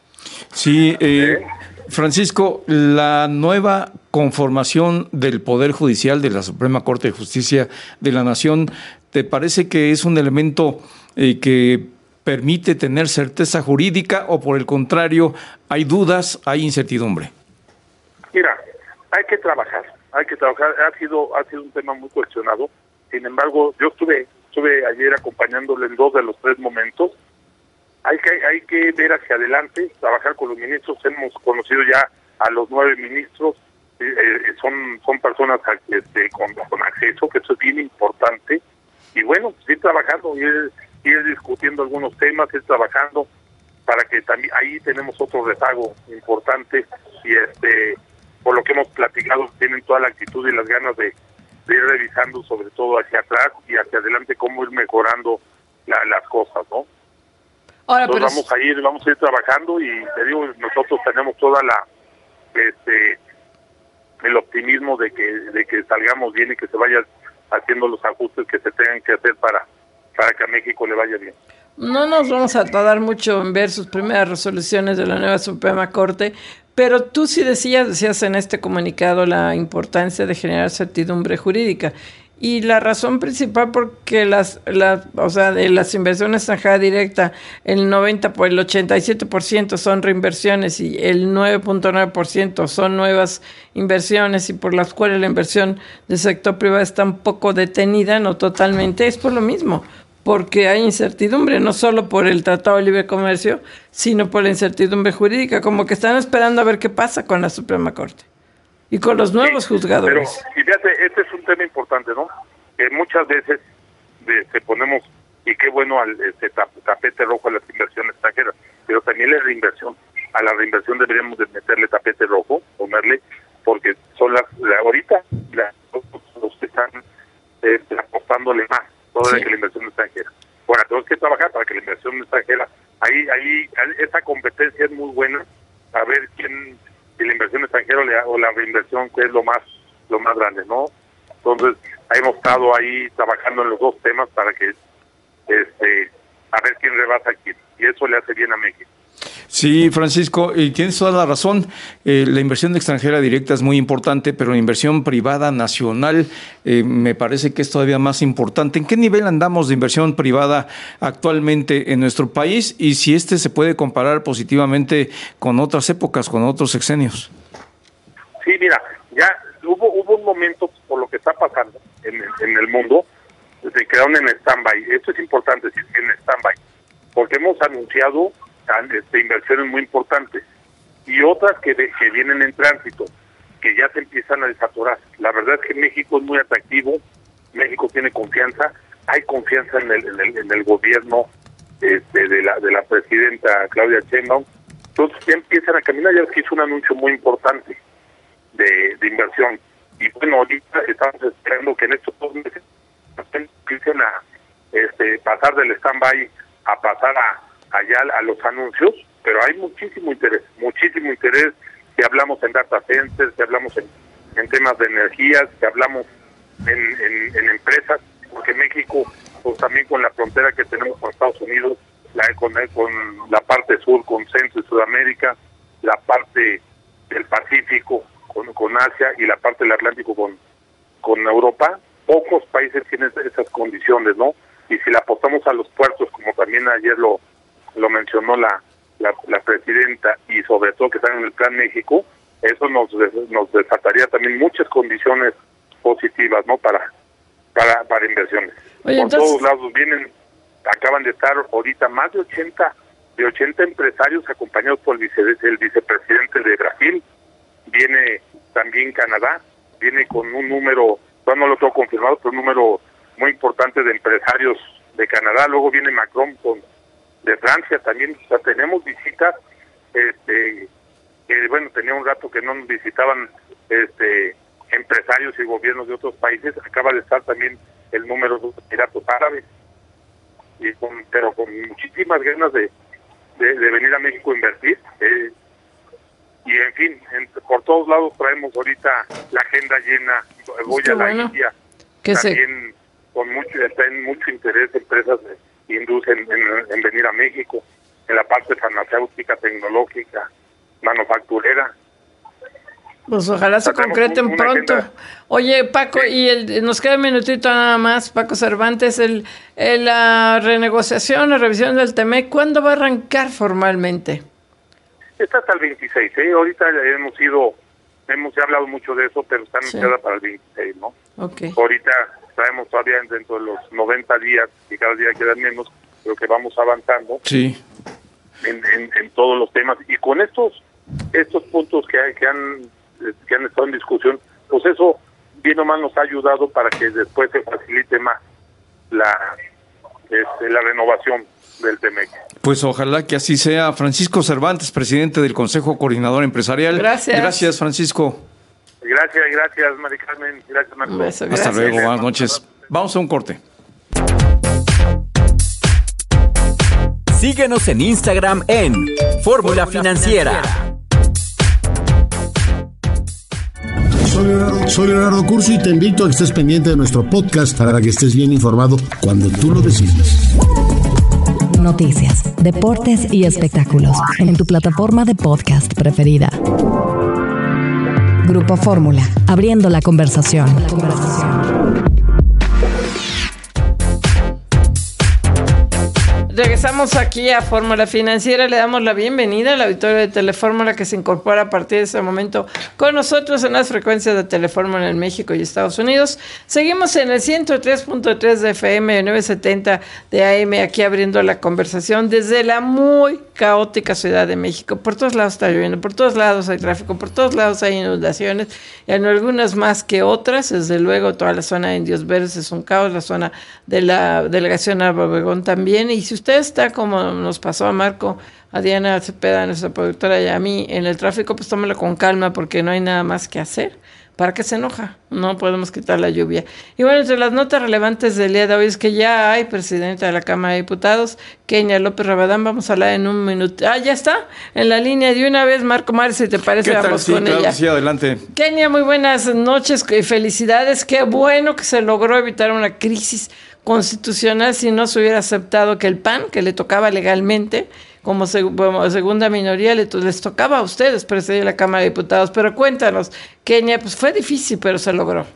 Speaker 2: Sí, eh, ¿Eh? Francisco, la nueva conformación del Poder Judicial de la Suprema Corte de Justicia de la Nación, ¿te parece que es un elemento eh, que permite tener certeza jurídica o por el contrario hay dudas, hay incertidumbre?
Speaker 10: Mira, hay que trabajar, hay que trabajar, ha sido ha sido un tema muy cuestionado. Sin embargo, yo estuve estuve ayer acompañándole en dos de los tres momentos. Hay que hay que ver hacia adelante, trabajar con los ministros. Hemos conocido ya a los nueve ministros, eh, son son personas este, con, con acceso, que eso es bien importante. Y bueno, seguir trabajando, ir, ir discutiendo algunos temas, ir trabajando para que también ahí tenemos otro rezago importante. Y este por lo que hemos platicado, tienen toda la actitud y las ganas de, de ir revisando, sobre todo hacia atrás y hacia adelante, cómo ir mejorando la, las cosas, ¿no?
Speaker 4: Ahora,
Speaker 10: Entonces vamos a ir, vamos a ir trabajando y te digo, nosotros tenemos toda la, este, el optimismo de que, de que salgamos bien y que se vayan haciendo los ajustes que se tengan que hacer para, para que a México le vaya bien.
Speaker 4: No nos vamos a tardar mucho en ver sus primeras resoluciones de la nueva Suprema Corte, pero tú sí decías, decías en este comunicado la importancia de generar certidumbre jurídica. Y la razón principal porque las, las, o sea, de las inversiones extranjeras directas, el noventa por el ochenta y siete por ciento son reinversiones y el nueve punto nueve por ciento son nuevas inversiones y por las cuales la inversión del sector privado está un poco detenida, no totalmente, es por lo mismo, porque hay incertidumbre, no solo por el Tratado de Libre Comercio, sino por la incertidumbre jurídica, como que están esperando a ver qué pasa con la Suprema Corte. Y con los nuevos sí, juzgadores.
Speaker 10: Pero, fíjate, este es un tema importante, ¿no? Que muchas veces este, ponemos, y qué bueno, al este, tapete rojo a las inversiones extranjeras, pero también la reinversión. A la reinversión deberíamos de meterle tapete rojo, ponerle, porque son las, la, ahorita la, los que están eh, apostándole más toda sí. que la inversión extranjera. Bueno, tenemos que trabajar para que la inversión extranjera, ahí, ahí, esa competencia es muy buena, a ver quién... y la inversión extranjera o la reinversión, que es lo más lo más grande, ¿no? Entonces, hemos estado ahí trabajando en los dos temas para que, este, a ver quién rebasa quién, y eso le hace bien a México.
Speaker 2: Sí, Francisco, y tienes toda la razón. Eh, la inversión extranjera directa es muy importante, pero la inversión privada nacional eh, me parece que es todavía más importante. ¿En qué nivel andamos de inversión privada actualmente en nuestro país y si este se puede comparar positivamente con otras épocas, con otros sexenios?
Speaker 10: Sí, mira, ya hubo hubo un momento por lo que está pasando en, en el mundo, se quedaron en stand-by. Esto es importante, decir, en stand-by, porque hemos anunciado de inversiones muy importantes y otras que, de, que vienen en tránsito, que ya se empiezan a desaturar. La verdad es que México es muy atractivo, México tiene confianza, hay confianza en el, en el, en el gobierno este, de la de la presidenta Claudia Sheinbaum. Entonces ya empiezan a caminar, ya que hizo un anuncio muy importante de, de inversión. Y bueno, ahorita estamos esperando que en estos dos meses empiecen a este, pasar del stand-by a pasar a allá a los anuncios, pero hay muchísimo interés, muchísimo interés, si hablamos en data centers, si hablamos en, en temas de energías, si hablamos en, en, en empresas, porque México, pues también con la frontera que tenemos con Estados Unidos, la, con, con la parte sur, con Centro y Sudamérica, la parte del Pacífico con, con Asia y la parte del Atlántico con, con Europa, pocos países tienen esas condiciones, ¿no? Y si le apostamos a los puertos, como también ayer lo lo mencionó la, la la presidenta, y sobre todo que están en el Plan México, eso nos nos desataría también muchas condiciones positivas, ¿no? Para para para inversiones.
Speaker 4: Oye,
Speaker 10: por
Speaker 4: entonces...
Speaker 10: todos lados vienen, acaban de estar ahorita más de ochenta de ochenta empresarios acompañados por el, vice, el vicepresidente de Brasil, viene también Canadá, viene con un número todavía no lo tengo confirmado, pero un número muy importante de empresarios de Canadá. Luego viene Macron con de Francia también. O sea, tenemos visitas, este, que bueno, tenía un rato que no nos visitaban este empresarios y gobiernos de otros países. Acaba de estar también el número de los Emiratos Árabes, y con, pero con muchísimas ganas de, de, de venir a México a invertir. Eh, y en fin, en, por todos lados traemos ahorita la agenda llena. Voy
Speaker 4: Qué
Speaker 10: a la
Speaker 4: bueno.
Speaker 10: India,
Speaker 4: Que
Speaker 10: también se... con mucho, está en mucho interés empresas hindúes en, en, en venir a México, en la parte farmacéutica, tecnológica, manufacturera.
Speaker 4: Pues ojalá se
Speaker 10: Tenemos
Speaker 4: concreten
Speaker 10: una
Speaker 4: pronto.
Speaker 10: agenda.
Speaker 4: Oye, Paco, y el, nos queda un minutito nada más, Paco Cervantes, el, el la renegociación, la revisión del T M E C, ¿cuándo va a arrancar formalmente?
Speaker 10: Está hasta el veintiséis, ¿eh? Ahorita hemos ido, hemos ya hablado mucho de eso, pero está
Speaker 4: Sí.
Speaker 10: anunciada para el veintiséis, ¿no?
Speaker 4: Okay.
Speaker 10: Ahorita traemos todavía dentro de los noventa días, y cada día quedan menos, pero que vamos avanzando
Speaker 2: Sí.
Speaker 10: en, en, en todos los temas. Y con estos estos puntos que, hay, que han que han estado en discusión, pues eso bien o mal nos ha ayudado para que después se facilite más la este, la renovación del T M E C.
Speaker 2: Pues ojalá que así sea. Francisco Cervantes, presidente del Consejo Coordinador Empresarial.
Speaker 4: Gracias.
Speaker 2: Gracias, Francisco.
Speaker 10: Gracias, gracias, Mari Carmen. Gracias, Marco.
Speaker 4: Un beso,
Speaker 2: Hasta
Speaker 4: gracias.
Speaker 2: luego, buenas noches. Vamos a un corte.
Speaker 5: Síguenos en Instagram en Fórmula Financiera.
Speaker 11: Soy Leonardo, soy Leonardo Curso y te invito a que estés pendiente de nuestro podcast para que estés bien informado cuando tú lo decidas.
Speaker 1: Noticias, deportes y espectáculos en tu plataforma de podcast preferida. Grupo Fórmula, abriendo la conversación. La conversación.
Speaker 4: Regresamos aquí a Fórmula Financiera. Le damos la bienvenida al auditorio de Telefórmula que se incorpora a partir de este momento con nosotros en las frecuencias de Telefórmula en México y Estados Unidos. Seguimos en el ciento tres punto tres de F M, novecientos setenta de A M, aquí abriendo la conversación desde la muy caótica Ciudad de México. Por todos lados está lloviendo, por todos lados hay tráfico, por todos lados hay inundaciones, y en algunas más que otras. Desde luego, toda la zona de Indios Verdes es un caos, la zona de la delegación Álvaro Obregón también. Y si usted está como nos pasó a Marco, a Diana Cepeda, nuestra productora, y a mí en el tráfico, pues tómelo con calma porque no hay nada más que hacer. ¿Para qué se enoja? No podemos quitar la lluvia. Y bueno, entre las notas relevantes del día de hoy es que ya hay presidenta de la Cámara de Diputados, Kenia López Rabadán. Vamos a hablar en un minuto. Ah, ya está, en la línea de una vez, Marco Mares, si te parece,
Speaker 2: ¿Qué tal?
Speaker 4: vamos
Speaker 2: Sí,
Speaker 4: con
Speaker 2: claro
Speaker 4: ella.
Speaker 2: que sí, adelante.
Speaker 4: Kenia, muy buenas noches y felicidades. Qué bueno que se logró evitar una crisis constitucional si no se hubiera aceptado que el P A N, que le tocaba legalmente, como, seg- como segunda minoría, le to- les tocaba a ustedes presidir la Cámara de Diputados. Pero cuéntanos, Kenia, pues fue difícil, pero se logró.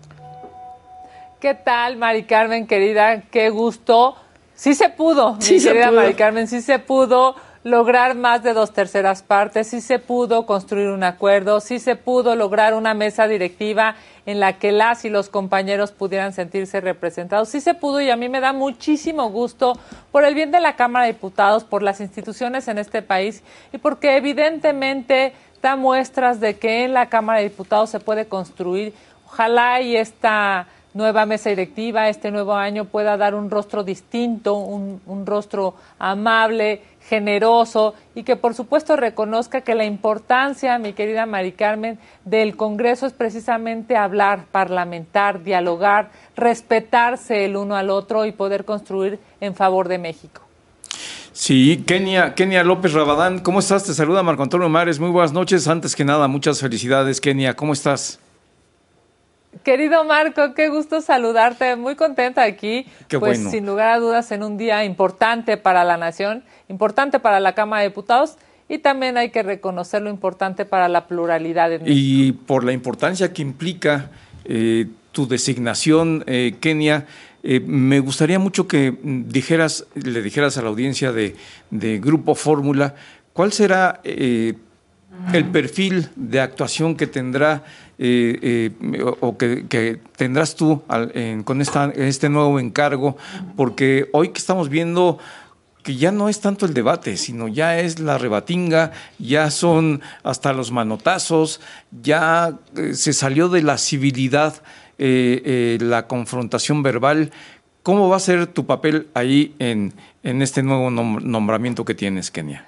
Speaker 12: ¿Qué tal, Mari Carmen, querida? Qué gusto. Sí se pudo,
Speaker 4: Sí
Speaker 12: mi
Speaker 4: se
Speaker 12: querida
Speaker 4: pudo.
Speaker 12: Mari Carmen, sí se pudo lograr más de dos terceras partes, sí se pudo construir un acuerdo, sí se pudo lograr una mesa directiva en la que las y los compañeros pudieran sentirse representados. Sí se pudo, y a mí me da muchísimo gusto por el bien de la Cámara de Diputados, por las instituciones en este país y porque evidentemente da muestras de que en la Cámara de Diputados se puede construir. Ojalá y esta nueva mesa directiva, este nuevo año, pueda dar un rostro distinto, un, un rostro amable, generoso, y que por supuesto reconozca que la importancia, mi querida Mari Carmen, del Congreso es precisamente hablar, parlamentar, dialogar, respetarse el uno al otro y poder construir en favor de México.
Speaker 2: Sí, Kenia, Kenia López Rabadán, ¿cómo estás? Te saluda Marco Antonio Mares, muy buenas noches. Antes que nada, muchas felicidades, Kenia, ¿cómo estás?
Speaker 12: Querido Marco, qué gusto saludarte, muy contenta aquí,
Speaker 2: Qué
Speaker 12: pues
Speaker 2: bueno.
Speaker 12: sin lugar a dudas en un día importante para la nación, importante para la Cámara de Diputados, y también hay que reconocer lo importante para la pluralidad en México.
Speaker 2: Y por la importancia que implica eh, tu designación, eh, Kenia, eh, me gustaría mucho que dijeras, le dijeras a la audiencia de, de Grupo Fórmula, ¿cuál será eh, el perfil de actuación que tendrá eh, eh, o, o que, que tendrás tú al, en, con esta, este nuevo encargo? Porque hoy que estamos viendo que ya no es tanto el debate, sino ya es la rebatinga, ya son hasta los manotazos, ya eh, se salió de la civilidad eh, eh, la confrontación verbal. ¿Cómo va a ser tu papel ahí en, en este nuevo nom- nombramiento que tienes, Kenia?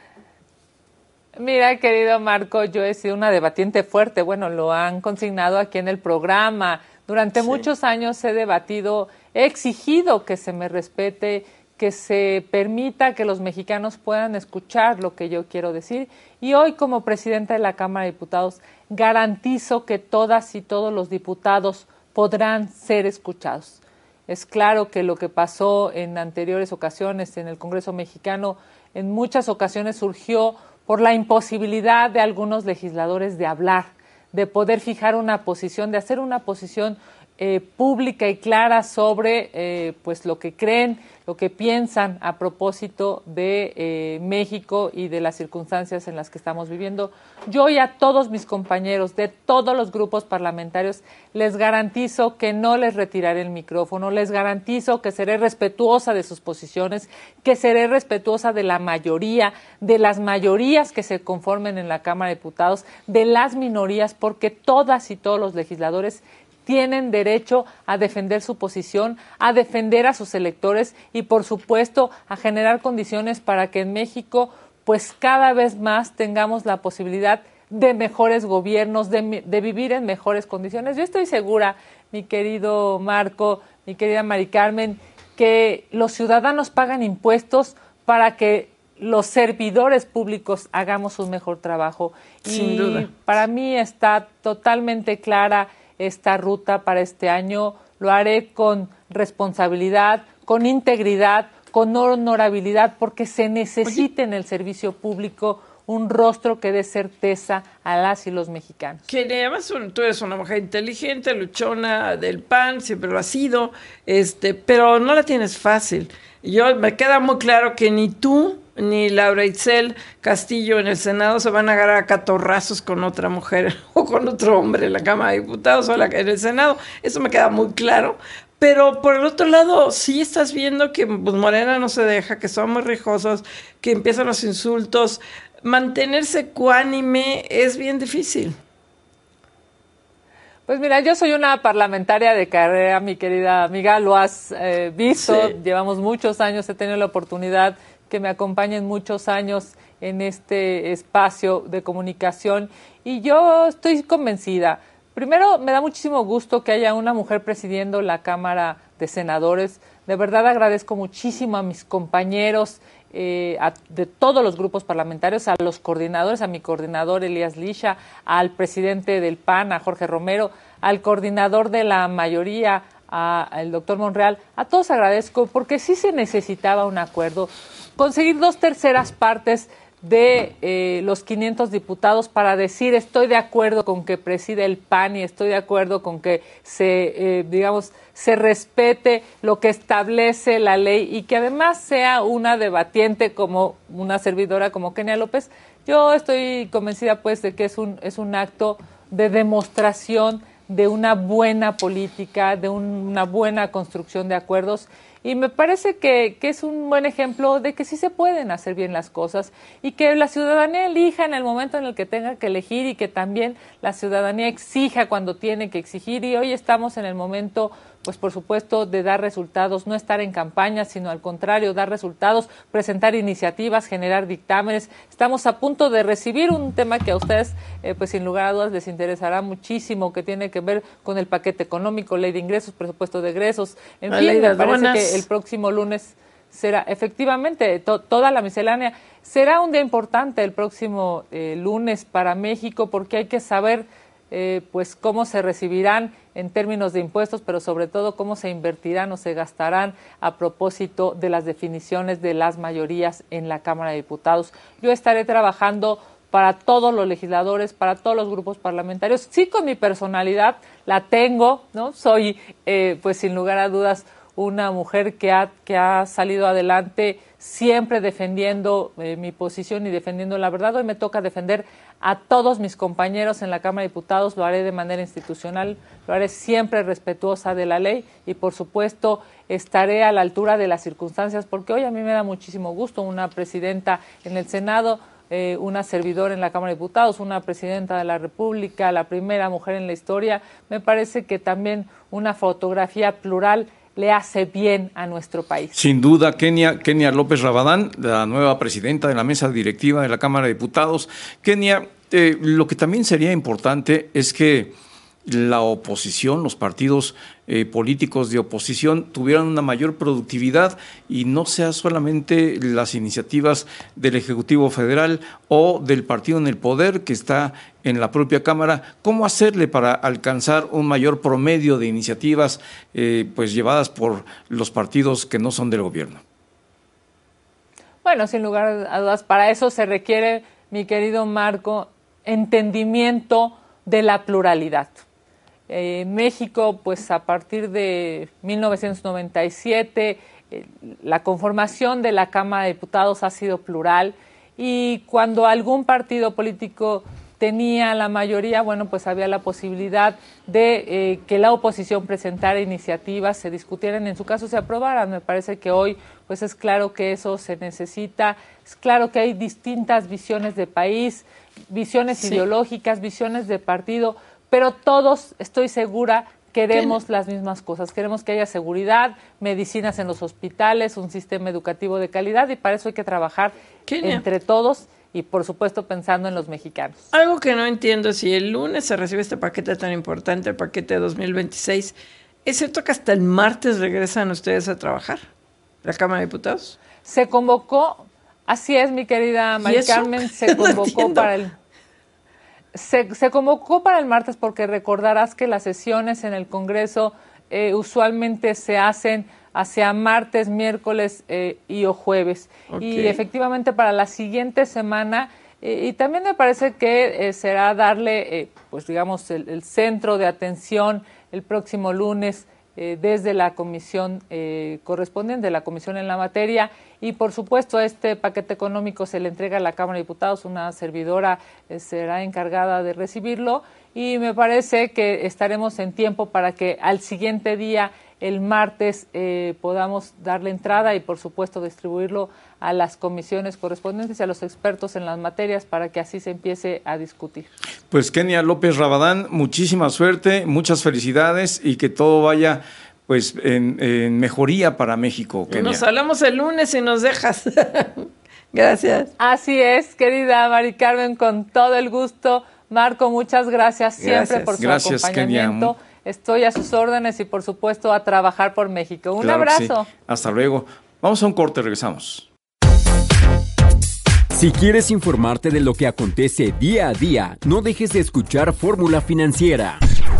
Speaker 12: Mira, querido Marco, yo he sido una debatiente fuerte. Bueno, lo han consignado aquí en el programa. Durante sí. muchos años he debatido, he exigido que se me respete, que se permita que los mexicanos puedan escuchar lo que yo quiero decir. Y hoy, como presidenta de la Cámara de Diputados, garantizo que todas y todos los diputados podrán ser escuchados. Es claro que lo que pasó en anteriores ocasiones en el Congreso mexicano, en muchas ocasiones surgió por la imposibilidad de algunos legisladores de hablar, de poder fijar una posición, de hacer una posición eh, pública y clara sobre eh, pues lo que creen, lo que piensan a propósito de eh, México y de las circunstancias en las que estamos viviendo. Yo y a todos mis compañeros de todos los grupos parlamentarios les garantizo que no les retiraré el micrófono, les garantizo que seré respetuosa de sus posiciones, que seré respetuosa de la mayoría, de las mayorías que se conformen en la Cámara de Diputados, de las minorías, porque todas y todos los legisladores tienen derecho a defender su posición, a defender a sus electores y, por supuesto, a generar condiciones para que en México, pues cada vez más tengamos la posibilidad de mejores gobiernos, de, de vivir en mejores condiciones. Yo estoy segura, mi querido Marco, mi querida Mari Carmen, que los ciudadanos pagan impuestos para que los servidores públicos hagamos un mejor trabajo.
Speaker 4: Sin
Speaker 12: y
Speaker 4: duda.
Speaker 12: Para mí está totalmente clara esta ruta para este año. Lo haré con responsabilidad, con integridad, con honorabilidad, porque se necesita en el servicio público un rostro que dé certeza a las y los mexicanos.
Speaker 4: Que además tú eres una mujer inteligente, luchona del P A N, siempre lo has sido, este, pero no la tienes fácil. Yo me queda muy claro que ni tú ni Laura Itzel Castillo en el Senado se van a agarrar a catorrazos con otra mujer o con otro hombre en la Cámara de Diputados o en el Senado. Eso me queda muy claro. Pero por el otro lado, sí estás viendo que pues, Morena no se deja, que son muy rijosos, que empiezan los insultos. Mantenerse ecuánime es bien difícil.
Speaker 12: Pues mira, yo soy una parlamentaria de carrera, mi querida amiga, lo has eh, visto, sí. Llevamos muchos años, he tenido la oportunidad que me acompañen muchos años en este espacio de comunicación y yo estoy convencida. Primero, me da muchísimo gusto que haya una mujer presidiendo la Cámara de Senadores. De verdad agradezco muchísimo a mis compañeros eh, a, de todos los grupos parlamentarios, a los coordinadores, a mi coordinador Elías Lisha, al presidente del P A N, a Jorge Romero, al coordinador de la mayoría, al doctor Monreal. A todos agradezco porque sí se necesitaba un acuerdo. Conseguir dos terceras partes de eh, los quinientos diputados para decir estoy de acuerdo con que preside el P A N y estoy de acuerdo con que se, eh, digamos, se respete lo que establece la ley y que además sea una debatiente como una servidora como Kenia López. Yo estoy convencida pues de que es un, es un acto de demostración de una buena política, de un, una buena construcción de acuerdos. Y me parece que, que es un buen ejemplo de que sí se pueden hacer bien las cosas y que la ciudadanía elija en el momento en el que tenga que elegir y que también la ciudadanía exija cuando tiene que exigir. Y hoy estamos en el momento, pues por supuesto, de dar resultados, no estar en campaña, sino al contrario, dar resultados, presentar iniciativas, generar dictámenes. Estamos a punto de recibir un tema que a ustedes, eh, pues sin lugar a dudas, les interesará muchísimo, que tiene que ver con el paquete económico, ley de ingresos, presupuesto de egresos, en
Speaker 4: la
Speaker 12: fin,
Speaker 4: ley de
Speaker 12: me parece
Speaker 4: aduanas.
Speaker 12: que el próximo lunes será, efectivamente, to, toda la miscelánea, será un día importante el próximo eh, lunes para México, porque hay que saber eh, pues cómo se recibirán en términos de impuestos, pero sobre todo cómo se invertirán o se gastarán a propósito de las definiciones de las mayorías en la Cámara de Diputados. Yo estaré trabajando para todos los legisladores, para todos los grupos parlamentarios. Sí, con mi personalidad la tengo, ¿no? Soy, eh, pues sin lugar a dudas, una mujer que ha, que ha salido adelante siempre defendiendo eh, mi posición y defendiendo la verdad. Hoy me toca defender a todos mis compañeros en la Cámara de Diputados, lo haré de manera institucional, lo haré siempre respetuosa de la ley y, por supuesto, estaré a la altura de las circunstancias, porque hoy a mí me da muchísimo gusto una presidenta en el Senado, eh, una servidora en la Cámara de Diputados, una presidenta de la República, la primera mujer en la historia. Me parece que también una fotografía plural le hace bien a nuestro país.
Speaker 2: Sin duda, Kenia, Kenia López Rabadán, la nueva presidenta de la mesa directiva de la Cámara de Diputados. Kenia, eh, lo que también sería importante es que la oposición, los partidos eh, políticos de oposición tuvieran una mayor productividad y no sea solamente las iniciativas del Ejecutivo Federal o del partido en el poder que está en la propia Cámara. ¿Cómo hacerle para alcanzar un mayor promedio de iniciativas eh, pues llevadas por los partidos que no son del gobierno?
Speaker 12: Bueno, sin lugar a dudas, para eso se requiere, mi querido Marco, entendimiento de la pluralidad. Eh, México, pues a partir de mil novecientos noventa y siete, eh, la conformación de la Cámara de Diputados ha sido plural y cuando algún partido político tenía la mayoría, bueno, pues había la posibilidad de eh, que la oposición presentara iniciativas, se discutieran, en su caso se aprobaran. Me parece que hoy, pues es claro que eso se necesita, es claro que hay distintas visiones de país, visiones sí. ideológicas, visiones de partido, pero todos, estoy segura, queremos ¿Qué? las mismas cosas. Queremos que haya seguridad, medicinas en los hospitales, un sistema educativo de calidad y para eso hay que trabajar ¿Qué? entre todos y, por supuesto, pensando en los mexicanos.
Speaker 4: Algo que no entiendo, si el lunes se recibe este paquete tan importante, el paquete de dos mil veintiséis, ¿es cierto que hasta el martes regresan ustedes a trabajar, la Cámara de Diputados?
Speaker 12: Se convocó, así es, mi querida Mari Carmen, se convocó no para el... Se, se convocó para el martes porque recordarás que las sesiones en el Congreso eh, usualmente se hacen hacia martes, miércoles eh, y o jueves. Okay. Y efectivamente para la siguiente semana, eh, y también me parece que eh, será darle, eh, pues digamos, el, el centro de atención el próximo lunes eh, desde la comisión eh, correspondiente, la comisión en la materia. Y, por supuesto, este paquete económico se le entrega a la Cámara de Diputados, una servidora eh, será encargada de recibirlo y me parece que estaremos en tiempo para que al siguiente día, el martes, eh, podamos darle entrada y, por supuesto, distribuirlo a las comisiones correspondientes y a los expertos en las materias para que así se empiece a discutir.
Speaker 2: Pues Kenia López Rabadán, muchísima suerte, muchas felicidades y que todo vaya pues en, en mejoría para México, Kenia.
Speaker 4: Nos hablamos el lunes y nos dejas. Gracias.
Speaker 12: Así es, querida Mari Carmen, con todo el gusto. Marco, muchas gracias siempre gracias. por su gracias, acompañamiento. Kenia. Estoy a sus órdenes y, por supuesto, a trabajar por México. Un claro abrazo.
Speaker 2: Sí. Hasta luego. Vamos a un corte, regresamos.
Speaker 5: Si quieres informarte de lo que acontece día a día, no dejes de escuchar Fórmula Financiera.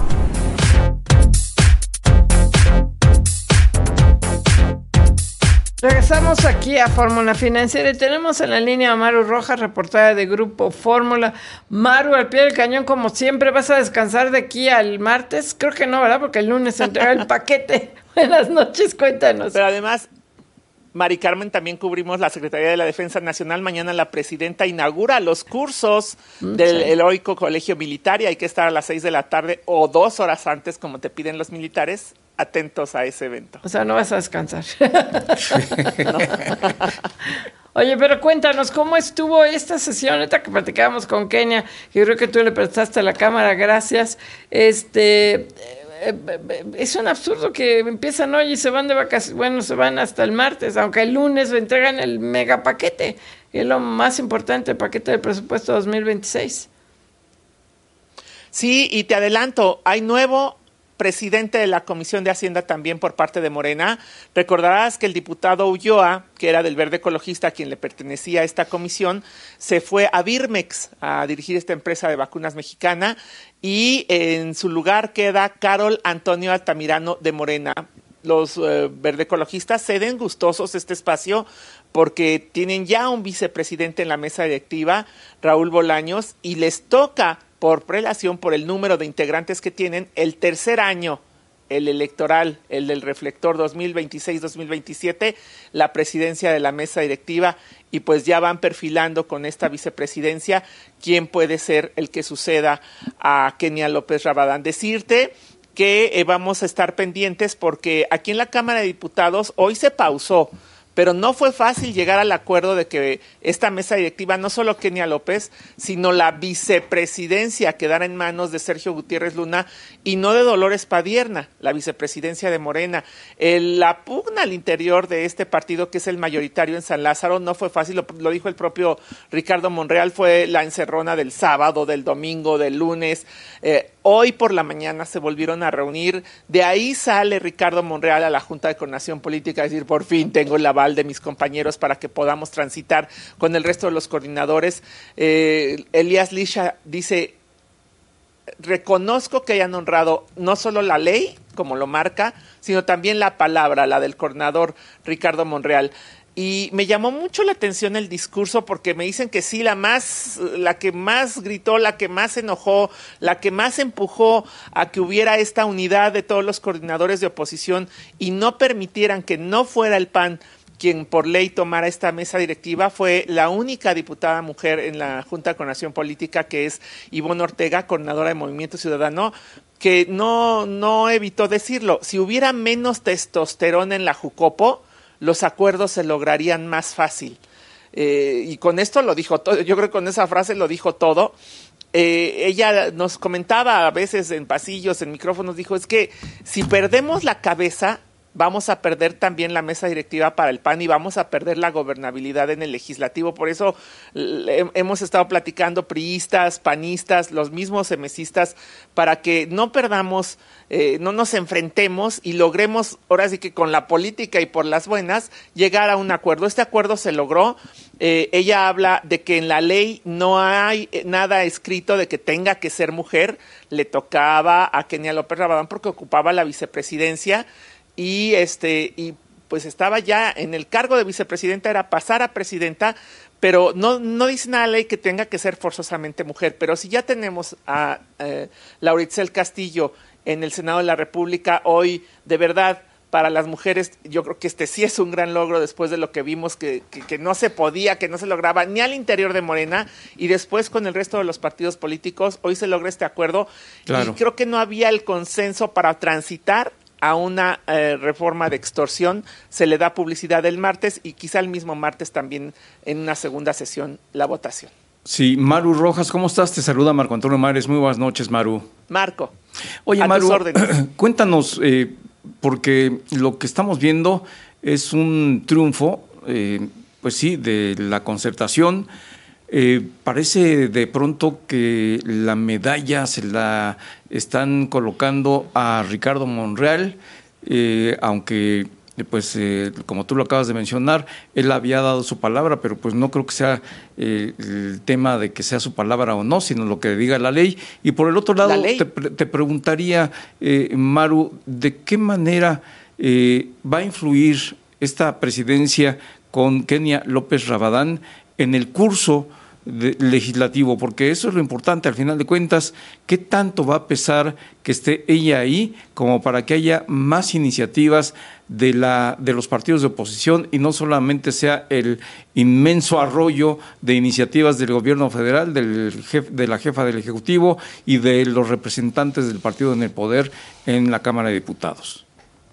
Speaker 4: Regresamos aquí a Fórmula Financiera y tenemos en la línea a Maru Rojas, reportera de Grupo Fórmula. Maru, al pie del cañón, como siempre, ¿vas a descansar de aquí al martes? Creo que no, ¿verdad? Porque el lunes se entrega el paquete. Buenas noches, cuéntanos.
Speaker 13: Pero además, Mari Carmen, también cubrimos la Secretaría de la Defensa Nacional. Mañana la presidenta inaugura los cursos mm, del sí. heroico Colegio Militar y hay que estar a las seis de la tarde o dos horas antes, como te piden los militares, atentos a ese evento.
Speaker 4: O sea, no vas a descansar. No. Oye, pero cuéntanos, ¿cómo estuvo esta sesión? Ahorita que platicábamos con Kenia, que creo que tú le prestaste la cámara, gracias. Este, es un absurdo que empiezan hoy y se van de vacaciones, bueno, se van hasta el martes, aunque el lunes le entregan el megapaquete, que es lo más importante, el paquete del presupuesto dos mil veintiséis.
Speaker 13: Sí, y te adelanto, hay nuevo presidente de la Comisión de Hacienda también por parte de Morena. Recordarás que el diputado Ulloa, que era del Verde Ecologista, a quien le pertenecía esta comisión, se fue a Birmex a dirigir esta empresa de vacunas mexicana y en su lugar queda Carol Antonio Altamirano de Morena. Los eh, Verde Ecologistas ceden gustosos este espacio porque tienen ya un vicepresidente en la mesa directiva, Raúl Bolaños, y les toca por prelación, por el número de integrantes que tienen, el tercer año, el electoral, el del reflector dos mil veintiséis dos mil veintisiete, la presidencia de la mesa directiva, y pues ya van perfilando con esta vicepresidencia quién puede ser el que suceda a Kenia López Rabadán. Decirte que eh, vamos a estar pendientes porque aquí en la Cámara de Diputados hoy se pausó pero no fue fácil llegar al acuerdo de que esta mesa directiva, no solo Kenia López, sino la vicepresidencia quedara en manos de Sergio Gutiérrez Luna y no de Dolores Padierna, la vicepresidencia de Morena. El, la pugna al interior de este partido, que es el mayoritario en San Lázaro, no fue fácil, lo, lo dijo el propio Ricardo Monreal, fue la encerrona del sábado, del domingo, del lunes. Eh, hoy por la mañana se volvieron a reunir, de ahí sale Ricardo Monreal a la Junta de Coordinación Política a decir, por fin tengo el aval de mis compañeros para que podamos transitar con el resto de los coordinadores. Eh, Elías Lisha dice, reconozco que hayan honrado no solo la ley, como lo marca, sino también la palabra, la del coordinador Ricardo Monreal. Y me llamó mucho la atención el discurso porque me dicen que sí, la más, la que más gritó, la que más se enojó, la que más empujó a que hubiera esta unidad de todos los coordinadores de oposición y no permitieran que no fuera el P A N quien por ley tomara esta mesa directiva, fue la única diputada mujer en la Junta de Coordinación Política, que es Ivonne Ortega, coordinadora de Movimiento Ciudadano, que no, no evitó decirlo. Si hubiera menos testosterona en la Jucopo, los acuerdos se lograrían más fácil. Eh, y con esto lo dijo todo, yo creo que con esa frase lo dijo todo. Eh, ella nos comentaba a veces en pasillos, en micrófonos, dijo, es que si perdemos la cabeza, vamos a perder también la mesa directiva para el P A N y vamos a perder la gobernabilidad en el legislativo. Por eso le, hemos estado platicando priistas, panistas, los mismos emesistas, para que no perdamos, eh, no nos enfrentemos y logremos, ahora sí que con la política y por las buenas, llegar a un acuerdo. Este acuerdo se logró. Eh, ella habla de que en la ley no hay nada escrito de que tenga que ser mujer. Le tocaba a Kenia López Rabadán porque ocupaba la vicepresidencia. Y este y pues estaba ya en el cargo de vicepresidenta, era pasar a presidenta, pero no, no dice nada la ley que tenga que ser forzosamente mujer. Pero si ya tenemos a eh, Lauritzel Castillo en el Senado de la República, hoy de verdad para las mujeres yo creo que este sí es un gran logro después de lo que vimos que, que, que no se podía, que no se lograba ni al interior de Morena y después con el resto de los partidos políticos. Hoy se logra este acuerdo. Claro. Y creo que no había el consenso para transitar a una eh, reforma de extorsión. Se le da publicidad el martes y quizá el mismo martes también en una segunda sesión la votación.
Speaker 2: Sí, Maru Rojas, ¿cómo estás? Te saluda Marco Antonio Mares. Muy buenas noches, Maru.
Speaker 13: Marco,
Speaker 2: Oye,
Speaker 13: a
Speaker 2: Maru,
Speaker 13: tus órdenes.
Speaker 2: Cuéntanos, eh, porque lo que estamos viendo es un triunfo, eh, pues sí, de la concertación. Eh, parece de pronto que la medalla se la están colocando a Ricardo Monreal, eh, aunque pues eh, como tú lo acabas de mencionar, él había dado su palabra, pero pues no creo que sea eh, el tema de que sea su palabra o no, sino lo que diga la ley. Y por el otro lado, te, te preguntaría, eh, Maru, ¿de qué manera eh, va a influir esta presidencia con Kenia López Rabadán en el curso De, legislativo? Porque eso es lo importante al final de cuentas, qué tanto va a pesar que esté ella ahí como para que haya más iniciativas de la de los partidos de oposición y no solamente sea el inmenso arroyo de iniciativas del gobierno federal, del jef, de la jefa del Ejecutivo y de los representantes del partido en el poder en la Cámara de Diputados.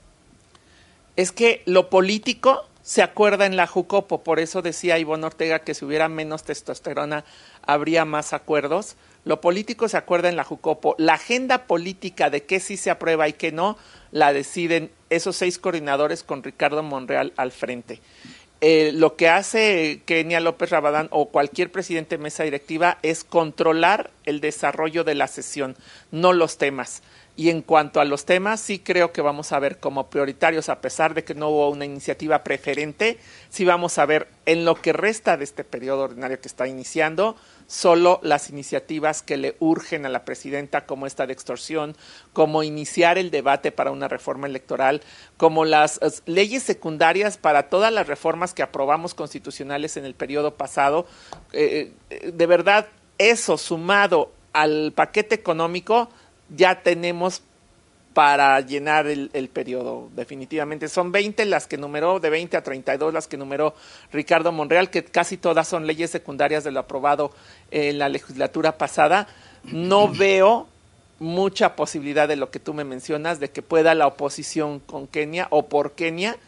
Speaker 13: Es que lo político se acuerda en la Jucopo, por eso decía Ivonne Ortega que si hubiera menos testosterona habría más acuerdos. Lo político se acuerda en la Jucopo. La agenda política de qué sí se aprueba y qué no, la deciden esos seis coordinadores con Ricardo Monreal al frente. Eh, lo que hace Kenia López Rabadán o cualquier presidente de mesa directiva es controlar el desarrollo de la sesión, no los temas. Y en cuanto a los temas, sí creo que vamos a ver como prioritarios, a pesar de que no hubo una iniciativa preferente, sí vamos a ver en lo que resta de este periodo ordinario que está iniciando, solo las iniciativas que le urgen a la presidenta, como esta de extorsión, como iniciar el debate para una reforma electoral, como las uh, leyes secundarias para todas las reformas que aprobamos constitucionales en el periodo pasado. Eh, de verdad, eso sumado al paquete económico, ya tenemos para llenar el, el periodo, definitivamente. Son veinte las que numeró, de veinte a treinta y dos las que numeró Ricardo Monreal, que casi todas son leyes secundarias de lo aprobado en la legislatura pasada. No veo mucha posibilidad de lo que tú me mencionas, de que pueda la oposición con Kenia o por Kenia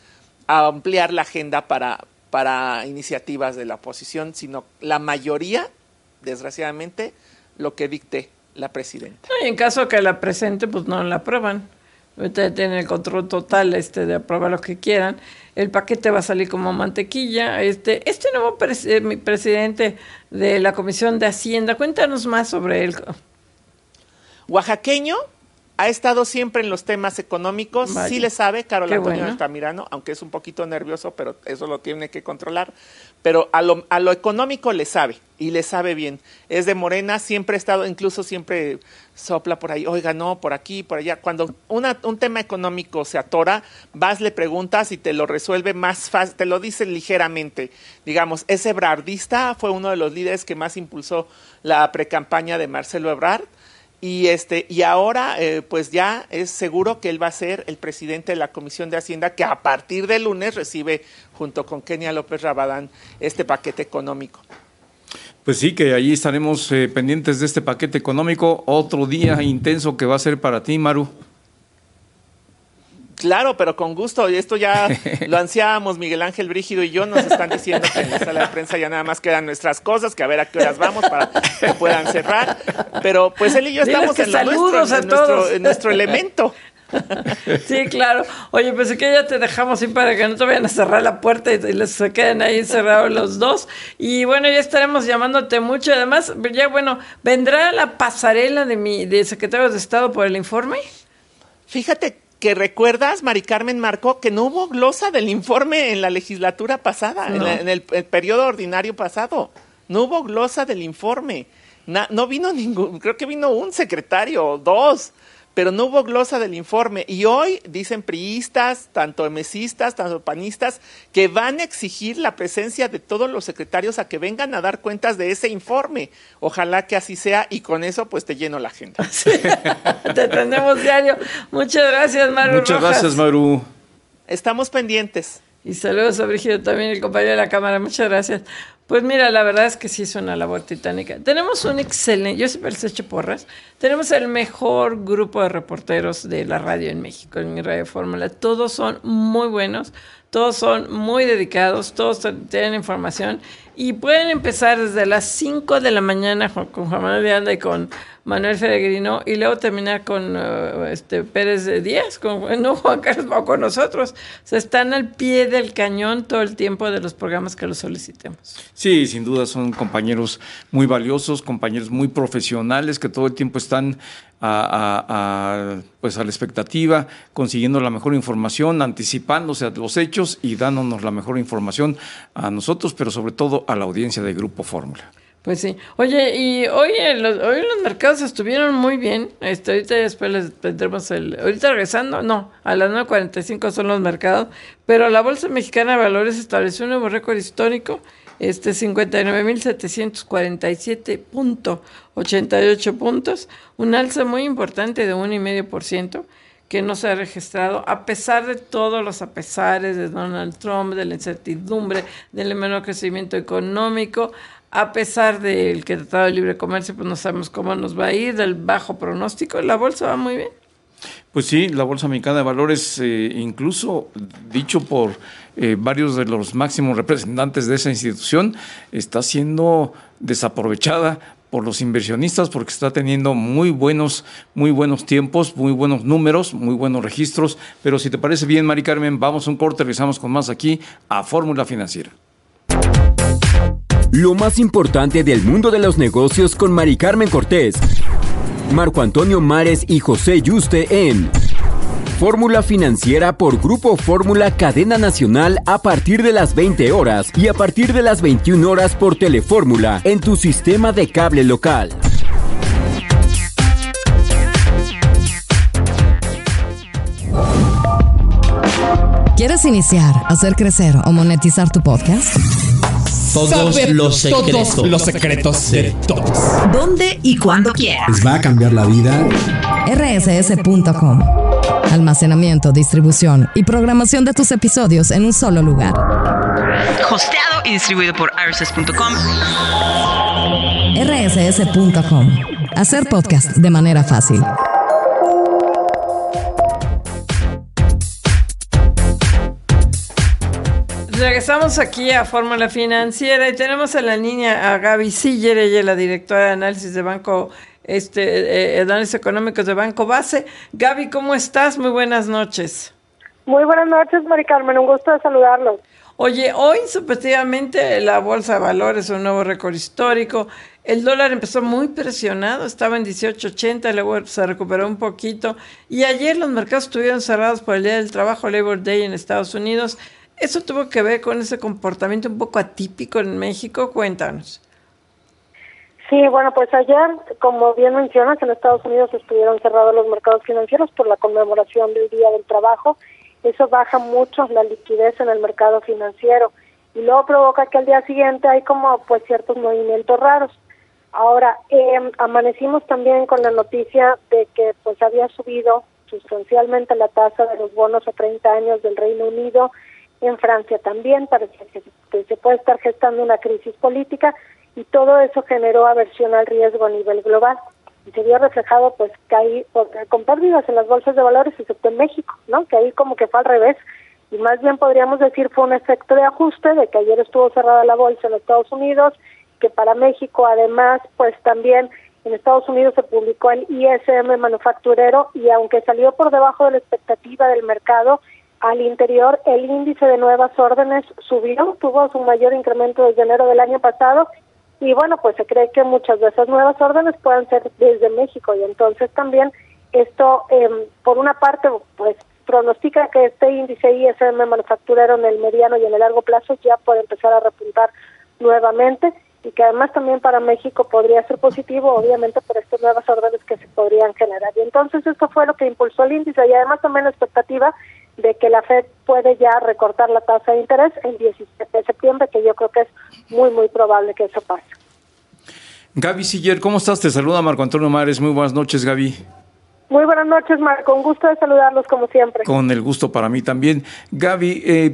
Speaker 13: a ampliar la agenda para, para iniciativas de la oposición, sino la mayoría, desgraciadamente, lo que dicte la presidenta.
Speaker 4: Y en caso que la presente, pues no la aprueban. Ustedes tienen el control total este de aprobar lo que quieran. El paquete va a salir como mantequilla. Este, este nuevo pres- eh, presidente de la Comisión de Hacienda, cuéntanos más sobre él.
Speaker 13: Oaxaqueño, ha estado siempre en los temas económicos,
Speaker 4: Vaya.
Speaker 13: sí le sabe, Carol
Speaker 4: Qué
Speaker 13: Antonio
Speaker 4: bueno.
Speaker 13: Altamirano, aunque es un poquito nervioso, pero eso lo tiene que controlar. Pero a lo, a lo económico le sabe, y le sabe bien. Es de Morena, siempre ha estado, incluso siempre sopla por ahí, oiga, no, por aquí, por allá. Cuando una, un tema económico se atora, vas, le preguntas y te lo resuelve más fácil, te lo dice ligeramente. Digamos, ese ebrardista fue uno de los líderes que más impulsó la precampaña de Marcelo Ebrard. Y este y ahora eh, pues ya es seguro que él va a ser el presidente de la Comisión de Hacienda, que a partir del lunes recibe junto con Kenia López Rabadán este paquete económico.
Speaker 2: Pues sí, que ahí estaremos eh, pendientes de este paquete económico. Otro día intenso que va a ser para ti, Maru.
Speaker 13: Claro, pero con gusto. Y esto ya lo ansiábamos Miguel Ángel Brígido y yo. Nos están diciendo que en la sala de prensa ya nada más quedan nuestras cosas, que a ver a qué horas vamos para que puedan cerrar. Pero pues él y yo estamos en, lo nuestro, en, nuestro, en nuestro elemento.
Speaker 4: Sí, claro. Oye, pensé que ya te dejamos sin para que no te vayan a cerrar la puerta y, y les se queden ahí encerrados los dos. Y bueno, ya estaremos llamándote mucho. Además, ya bueno, ¿vendrá la pasarela de mi de secretarios de Estado por el informe?
Speaker 13: Fíjate que recuerdas, Mari Carmen Marco, que no hubo glosa del informe en la legislatura pasada, no. en, la, en el, el periodo ordinario pasado. No hubo glosa del informe. Na, no vino ningún, creo que vino un secretario, dos, pero no hubo glosa del informe. Y hoy dicen priistas, tanto emesistas, tanto panistas, que van a exigir la presencia de todos los secretarios a que vengan a dar cuentas de ese informe. Ojalá que así sea, y con eso pues te lleno la agenda.
Speaker 4: Sí, te tenemos diario. Muchas gracias, Maru
Speaker 2: Muchas
Speaker 4: Rojas.
Speaker 2: gracias, Maru.
Speaker 13: Estamos pendientes.
Speaker 4: Y saludos a Brígido también, el compañero de la Cámara. Muchas gracias. Pues mira, la verdad es que sí es una labor titánica. Tenemos un excelente, yo siempre les echo porras, tenemos el mejor grupo de reporteros de la radio en México, en mi Radio Fórmula. Todos son muy buenos, todos son muy dedicados, todos tienen información y pueden empezar desde las cinco de la mañana con Juan Manuel de Anda y con Manuel Peregrino y luego terminar con uh, este Pérez de Díaz, con no, Juan Carlos, o con nosotros. O sea, están al pie del cañón todo el tiempo de los programas que los solicitemos.
Speaker 2: Sí, sin duda son compañeros muy valiosos, compañeros muy profesionales que todo el tiempo están a, a, a, pues a la expectativa, consiguiendo la mejor información, anticipándose a los hechos y dándonos la mejor información a nosotros, pero sobre todo a la audiencia del Grupo Fórmula.
Speaker 4: Pues sí. Oye, y hoy, en los, hoy los mercados estuvieron muy bien. Este, ahorita después les tendremos el... Ahorita regresando, no, a las nueve cuarenta y cinco son los mercados, pero la Bolsa Mexicana de Valores estableció un nuevo récord histórico, este cincuenta y nueve mil setecientos cuarenta y siete punto ochenta y ocho puntos, un alza muy importante de uno coma cinco por ciento que no se ha registrado, a pesar de todos los apesares de Donald Trump, de la incertidumbre, del menor crecimiento económico, a pesar del que Tratado de Libre Comercio, pues no sabemos cómo nos va a ir, del bajo pronóstico, la bolsa va muy bien.
Speaker 2: Pues sí, la Bolsa Mexicana de Valores, eh, incluso dicho por eh, varios de los máximos representantes de esa institución, está siendo desaprovechada por los inversionistas porque está teniendo muy buenos, muy buenos tiempos, muy buenos números, muy buenos registros. Pero si te parece bien, Mari Carmen, vamos a un corte, regresamos con más aquí a Fórmula Financiera.
Speaker 5: Lo más importante del mundo de los negocios con Mari Carmen Cortés, Marco Antonio Mares y José Yuste en Fórmula Financiera por Grupo Fórmula Cadena Nacional a partir de las veinte horas y a partir de las veintiuna horas por Telefórmula en tu sistema de cable local.
Speaker 1: ¿Quieres iniciar, hacer crecer o monetizar tu podcast?
Speaker 14: Todos Saber los secretos, todos los secretos de todos.
Speaker 1: ¿Dónde y cuándo quieras?
Speaker 11: Les va a cambiar la vida.
Speaker 1: R S S punto com. Almacenamiento, distribución y programación de tus episodios en un solo lugar.
Speaker 15: Hosteado y distribuido por R S S punto com.
Speaker 1: R S S punto com. Hacer podcast de manera fácil.
Speaker 4: regresamos aquí a Fórmula Financiera y tenemos a la niña, a Gaby Siller, ella es la directora de análisis de Banco, este, eh, análisis económicos de Banco Base. Gaby, ¿cómo estás? Muy buenas noches.
Speaker 16: Muy buenas noches, Mari Carmen, un gusto de saludarlos.
Speaker 4: Oye, hoy supuestamente la Bolsa de Valores, un nuevo récord histórico, el dólar empezó muy presionado, estaba en dieciocho ochenta, luego se recuperó un poquito, y ayer los mercados estuvieron cerrados por el Día del Trabajo, Labor Day en Estados Unidos. ¿Eso tuvo que ver con ese comportamiento un poco atípico en México? Cuéntanos.
Speaker 16: Sí, bueno, pues ayer, como bien mencionas, en Estados Unidos estuvieron cerrados los mercados financieros por la conmemoración del Día del Trabajo. Eso baja mucho la liquidez en el mercado financiero y luego provoca que al día siguiente hay como pues ciertos movimientos raros. Ahora, eh, amanecimos también con la noticia de que pues había subido sustancialmente la tasa de los bonos a treinta años del Reino Unido. En Francia también parece que, que se puede estar gestando una crisis política y todo eso generó aversión al riesgo a nivel global. Y se vio reflejado pues que ahí con pérdidas en las bolsas de valores, excepto en México, ¿no? Que ahí como que fue al revés. Y más bien podríamos decir fue un efecto de ajuste, de que ayer estuvo cerrada la bolsa en Estados Unidos, que para México además pues también en Estados Unidos se publicó el I S M manufacturero y aunque salió por debajo de la expectativa del mercado, al interior el índice de nuevas órdenes subió, tuvo su mayor incremento desde enero del año pasado. Y bueno, pues se cree que muchas de esas nuevas órdenes puedan ser desde México y entonces también esto, eh, por una parte, pues pronostica que este índice I S M manufacturero en el mediano y en el largo plazo ya puede empezar a repuntar nuevamente y que además también para México podría ser positivo, obviamente por estas nuevas órdenes que se podrían generar. Y entonces esto fue lo que impulsó el índice y además también la expectativa de que la Fed puede ya recortar la tasa de interés el diecisiete de septiembre, que yo creo que es muy, muy probable que eso pase.
Speaker 2: Gaby Siller, ¿cómo estás? Te saluda Marco Antonio Mares. Muy buenas noches, Gaby.
Speaker 16: Muy buenas noches, Marco. Un gusto de saludarlos como siempre.
Speaker 2: Con el gusto para mí también. Gaby, eh,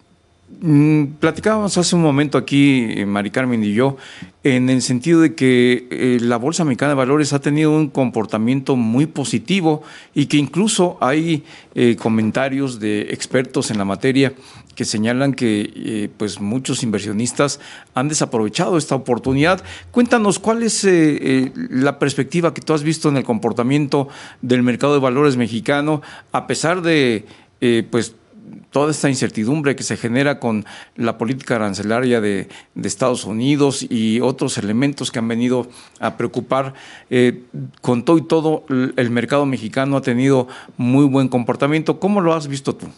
Speaker 2: Mm, platicábamos hace un momento aquí, eh, Mari Carmen y yo, en el sentido de que eh, la Bolsa Mexicana de Valores ha tenido un comportamiento muy positivo y que incluso hay eh, comentarios de expertos en la materia que señalan que eh, pues muchos inversionistas han desaprovechado esta oportunidad. Cuéntanos cuál es eh, eh, la perspectiva que tú has visto en el comportamiento del mercado de valores mexicano a pesar de eh, pues toda esta incertidumbre que se genera con la política arancelaria de, de Estados Unidos y otros elementos que han venido a preocupar. Eh, con todo y todo, el mercado mexicano ha tenido muy buen comportamiento. ¿Cómo lo has visto tú?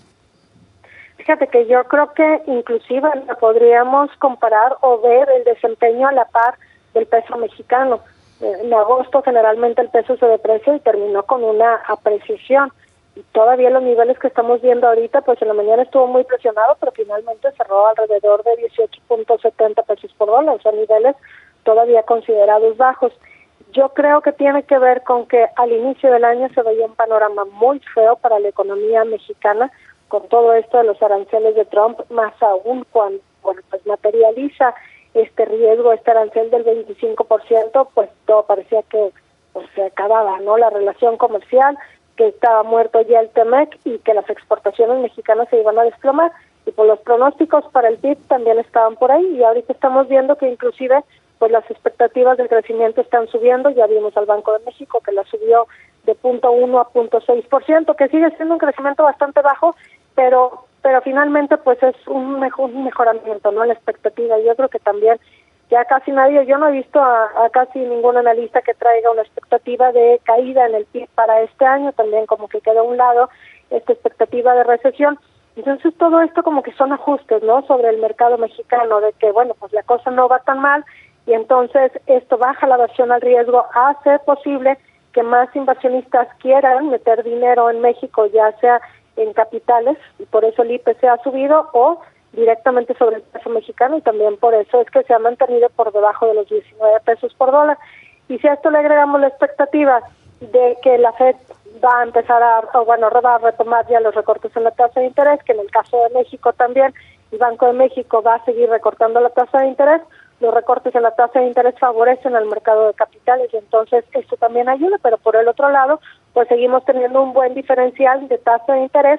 Speaker 16: Fíjate que yo creo que inclusive podríamos comparar o ver el desempeño a la par del peso mexicano. En agosto generalmente el peso se deprecia y terminó con una apreciación. Y todavía los niveles que estamos viendo ahorita, pues en la mañana estuvo muy presionado, pero finalmente cerró alrededor de dieciocho punto setenta pesos por dólar, o sea, niveles todavía considerados bajos. Yo creo que tiene que ver con que al inicio del año se veía un panorama muy feo para la economía mexicana, con todo esto de los aranceles de Trump, más aún cuando bueno, pues materializa este riesgo, este arancel del veinticinco por ciento, pues todo parecía que pues, se acababa, ¿no? La relación comercial, que estaba muerto ya el T-MEC y que las exportaciones mexicanas se iban a desplomar y por los pronósticos para el P I B también estaban por ahí y ahorita estamos viendo que inclusive pues las expectativas del crecimiento están subiendo, ya vimos al Banco de México que la subió de punto uno a punto seis por ciento, que sigue siendo un crecimiento bastante bajo, pero pero finalmente pues es un, mejor, un mejoramiento, ¿no? La expectativa, yo creo que también ya casi nadie, yo no he visto a, a casi ningún analista que traiga una expectativa de caída en el P I B para este año, también como que queda a un lado esta expectativa de recesión. Entonces todo esto como que son ajustes, ¿no? Sobre el mercado mexicano, de que bueno, pues la cosa no va tan mal y entonces esto baja la aversión al riesgo, hace posible que más inversionistas quieran meter dinero en México, ya sea en capitales, y por eso el I P C ha subido, o directamente sobre el peso mexicano, y también por eso es que se ha mantenido por debajo de los diecinueve pesos por dólar. Y si a esto le agregamos la expectativa de que la Fed va a empezar a, o bueno, va a retomar ya los recortes en la tasa de interés, que en el caso de México también, el Banco de México va a seguir recortando la tasa de interés, los recortes en la tasa de interés favorecen al mercado de capitales y entonces esto también ayuda, pero por el otro lado, pues seguimos teniendo un buen diferencial de tasa de interés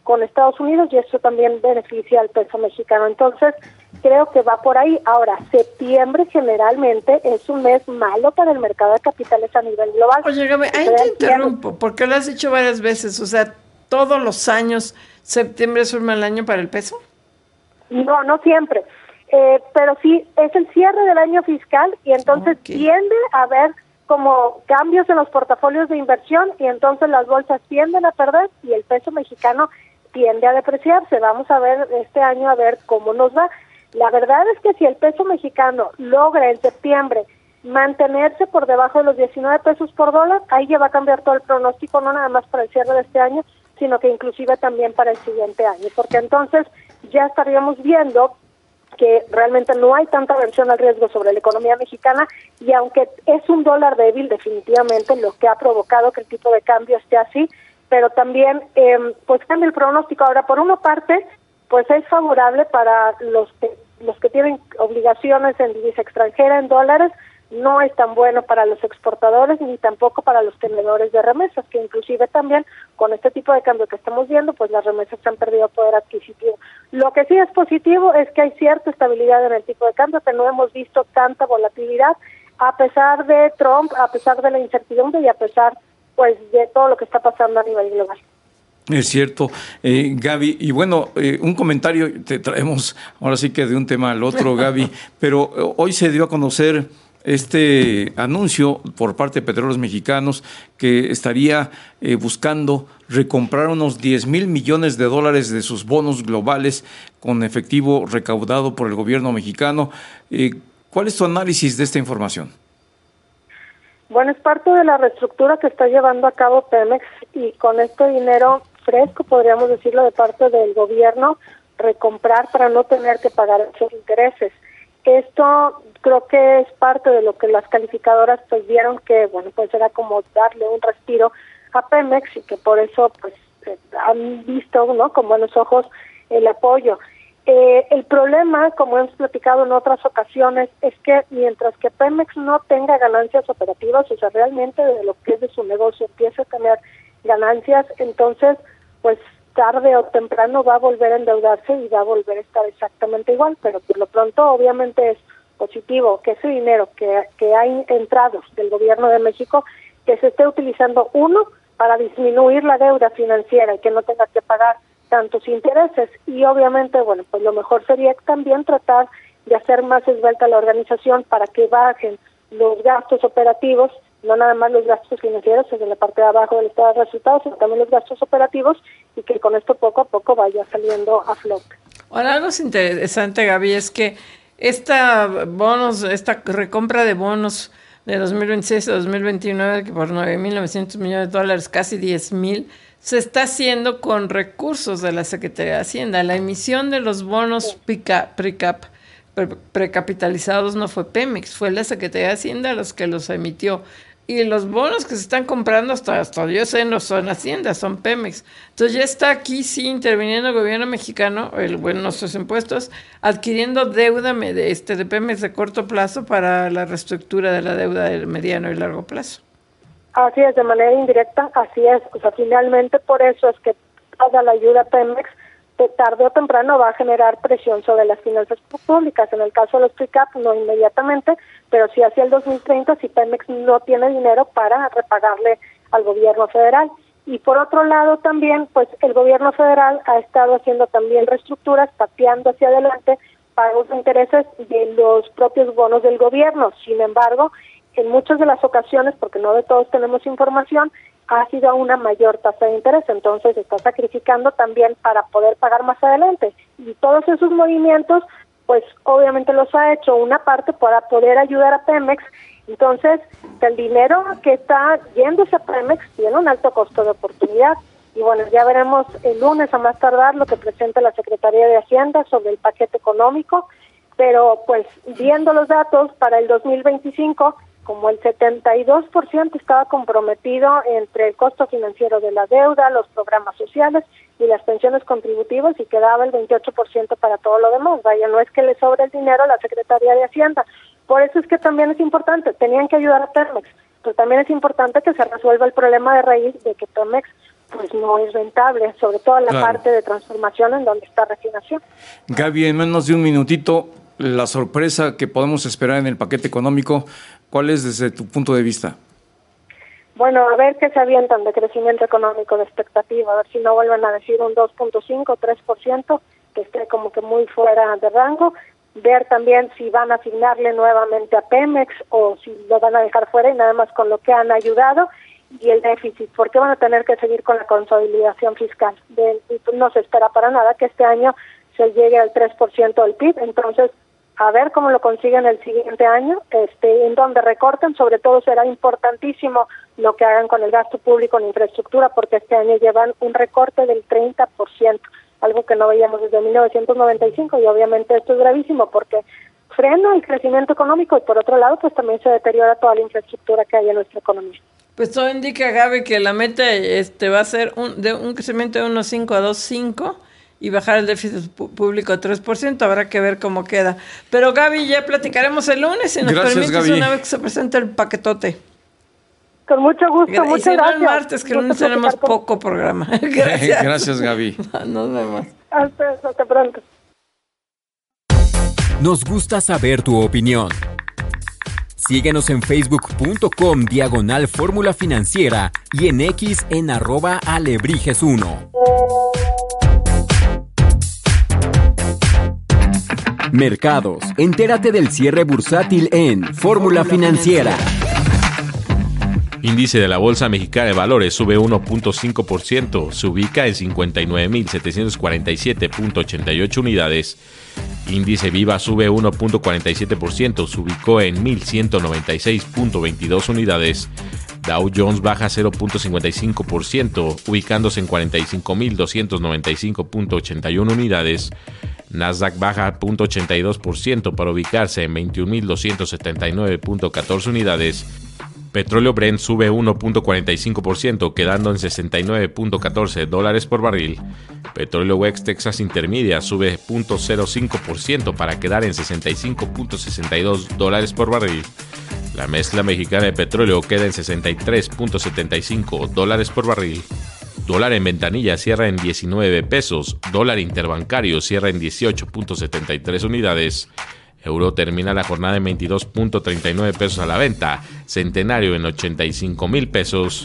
Speaker 16: con Estados Unidos y eso también beneficia al peso mexicano. Entonces, creo que va por ahí. Ahora, septiembre generalmente es un mes malo para el mercado de capitales a nivel global.
Speaker 4: Oye, Gaby, ahí te interrumpo, porque lo has dicho varias veces, o sea, todos los años, ¿septiembre es un mal año para el peso?
Speaker 16: No, no siempre, eh, pero sí, es el cierre del año fiscal y entonces okay. tiende a haber como cambios en los portafolios de inversión y entonces las bolsas tienden a perder y el peso mexicano tiende a depreciarse. Vamos a ver este año a ver cómo nos va. La verdad es que si el peso mexicano logra en septiembre mantenerse por debajo de los diecinueve pesos por dólar, ahí ya va a cambiar todo el pronóstico, no nada más para el cierre de este año, sino que inclusive también para el siguiente año, porque entonces ya estaríamos viendo que realmente no hay tanta aversión al riesgo sobre la economía mexicana y aunque es un dólar débil definitivamente, lo que ha provocado que el tipo de cambio esté así, pero también eh, pues cambia el pronóstico. Ahora, por una parte, pues es favorable para los que, los que tienen obligaciones en divisa extranjera, en dólares, no es tan bueno para los exportadores ni tampoco para los tenedores de remesas, que inclusive también con este tipo de cambio que estamos viendo, pues las remesas han perdido poder adquisitivo. Lo que sí es positivo es que hay cierta estabilidad en el tipo de cambio, que no hemos visto tanta volatilidad, a pesar de Trump, a pesar de la incertidumbre y a pesar pues de todo lo que está pasando a nivel global.
Speaker 2: Es cierto, eh, Gaby, y bueno, eh, un comentario, te traemos ahora sí que de un tema al otro, Gaby, pero eh, hoy se dio a conocer este anuncio por parte de Petróleos Mexicanos que estaría eh, buscando recomprar unos diez mil millones de dólares de sus bonos globales con efectivo recaudado por el gobierno mexicano. Eh, ¿Cuál es tu análisis de esta información?
Speaker 16: Bueno, es parte de la reestructura que está llevando a cabo Pemex y con este dinero fresco, podríamos decirlo, de parte del gobierno, recomprar para no tener que pagar esos intereses. Esto creo que es parte de lo que las calificadoras pues vieron que, bueno, pues era como darle un respiro a Pemex y que por eso pues eh, han visto, ¿no?, con buenos ojos el apoyo. Eh, el problema, como hemos platicado en otras ocasiones, es que mientras que Pemex no tenga ganancias operativas, o sea, realmente de lo que es de su negocio empieza a tener ganancias, entonces pues tarde o temprano va a volver a endeudarse y va a volver a estar exactamente igual, pero por lo pronto obviamente es positivo que ese dinero que, que ha entrado del gobierno de México, que se esté utilizando, uno, para disminuir la deuda financiera y que no tenga que pagar tantos intereses, y obviamente, bueno, pues lo mejor sería también tratar de hacer más esbelta la organización para que bajen los gastos operativos, no nada más los gastos financieros desde la parte de abajo del estado de resultados, sino también los gastos operativos, y que con esto poco a poco vaya saliendo a flote.
Speaker 4: Ahora, algo interesante, Gaby, es que esta bonos, esta recompra de bonos de dos mil veintiséis a dos mil veintinueve, que por nueve mil novecientos millones de dólares, casi diez mil, se está haciendo con recursos de la Secretaría de Hacienda. La emisión de los bonos pre-cap, precapitalizados no fue Pemex, fue la Secretaría de Hacienda los que los emitió. Y los bonos que se están comprando, hasta, hasta yo sé, no son Hacienda, son Pemex. Entonces ya está aquí, sí, interviniendo el gobierno mexicano, el, bueno, nuestros impuestos, adquiriendo deuda de, este, de Pemex de corto plazo para la reestructura de la deuda de mediano y largo plazo.
Speaker 16: Así es, de manera indirecta, así es. O sea, finalmente por eso es que toda la ayuda a Pemex, de tarde o temprano, va a generar presión sobre las finanzas públicas. En el caso de los pre-cap, no inmediatamente, pero sí hacia el dos mil treinta, si Pemex no tiene dinero para repagarle al gobierno federal. Y por otro lado también, pues el gobierno federal ha estado haciendo también reestructuras, pateando hacia adelante pagos de intereses de los propios bonos del gobierno. Sin embargo, en muchas de las ocasiones, porque no de todos tenemos información, ha sido a una mayor tasa de interés, entonces está sacrificando también para poder pagar más adelante. Y todos esos movimientos, pues obviamente los ha hecho una parte para poder ayudar a Pemex. Entonces, el dinero que está yéndose a Pemex tiene un alto costo de oportunidad. Y bueno, ya veremos el lunes a más tardar lo que presenta la Secretaría de Hacienda sobre el paquete económico, pero pues viendo los datos para el dos mil veinticinco, como el setenta y dos por ciento estaba comprometido entre el costo financiero de la deuda, los programas sociales y las pensiones contributivas, y quedaba el veintiocho por ciento para todo lo demás. Vaya, no es que le sobre el dinero a la Secretaría de Hacienda. Por eso es que también es importante, tenían que ayudar a Pemex, pero también es importante que se resuelva el problema de raíz de que Pemex pues no es rentable, sobre todo en la
Speaker 2: Claro.
Speaker 16: parte de transformación en donde está refinación.
Speaker 2: Gaby, en menos de un minutito, la sorpresa que podemos esperar en el paquete económico, ¿cuál es desde tu punto de vista?
Speaker 16: Bueno, a ver qué se avientan de crecimiento económico, de expectativa, a ver si no vuelven a decir un dos punto cinco, tres por ciento, que esté como que muy fuera de rango, ver también si van a asignarle nuevamente a Pemex o si lo van a dejar fuera y nada más con lo que han ayudado, y el déficit, porque van a tener que seguir con la consolidación fiscal. De, no se espera para nada que este año se llegue al tres por ciento del P I B, entonces a ver cómo lo consiguen el siguiente año, este, en donde recorten, sobre todo será importantísimo lo que hagan con el gasto público en infraestructura, porque este año llevan un recorte del treinta por ciento, algo que no veíamos desde mil novecientos noventa y cinco, y obviamente esto es gravísimo porque frena el crecimiento económico y por otro lado pues también se deteriora toda la infraestructura que hay en nuestra economía.
Speaker 4: Pues todo indica, Gaby, que la meta este va a ser un, de un crecimiento de uno punto cinco a dos punto cinco y bajar el déficit pu- público a tres por ciento. Habrá que ver cómo queda. Pero, Gaby, ya platicaremos el lunes, si nos
Speaker 2: Gracias,
Speaker 4: permites,
Speaker 2: Gaby.
Speaker 4: una vez que se presente el paquetote.
Speaker 16: Con mucho gusto,
Speaker 4: Gra- y
Speaker 16: muchas
Speaker 4: si no,
Speaker 16: gracias.
Speaker 4: el martes, que el lunes
Speaker 16: Gusto
Speaker 4: tenemos
Speaker 16: platicar con-
Speaker 4: poco programa. Gracias.
Speaker 2: Gracias, Gaby.
Speaker 4: Nos vemos.
Speaker 16: Hasta, hasta pronto.
Speaker 5: Nos gusta saber tu opinión. Síguenos en facebook.com diagonal Fórmula Financiera y en X en arroba alebrijes uno. Mercados. Entérate del cierre bursátil en Fórmula Financiera.
Speaker 17: Índice de la Bolsa Mexicana de Valores sube uno punto cinco por ciento, se ubica en cincuenta y nueve mil setecientos cuarenta y siete punto ochenta y ocho unidades. Índice Viva sube uno punto cuarenta y siete por ciento, se ubicó en mil ciento noventa y seis punto veintidós unidades. Dow Jones baja cero punto cincuenta y cinco por ciento, ubicándose en cuarenta y cinco mil doscientos noventa y cinco punto ochenta y uno unidades. Nasdaq baja cero punto ochenta y dos por ciento para ubicarse en veintiún mil doscientos setenta y nueve punto catorce unidades. Petróleo Brent sube uno punto cuarenta y cinco por ciento, quedando en sesenta y nueve punto catorce dólares por barril. Petróleo West Texas Intermedia sube cero punto cero cinco por ciento para quedar en sesenta y cinco punto sesenta y dos dólares por barril. La mezcla mexicana de petróleo queda en sesenta y tres punto setenta y cinco dólares por barril. Dólar en ventanilla cierra en diecinueve pesos. Dólar interbancario cierra en dieciocho punto setenta y tres unidades. Euro termina la jornada en veintidós punto treinta y nueve pesos a la venta. Centenario en ochenta y cinco mil pesos.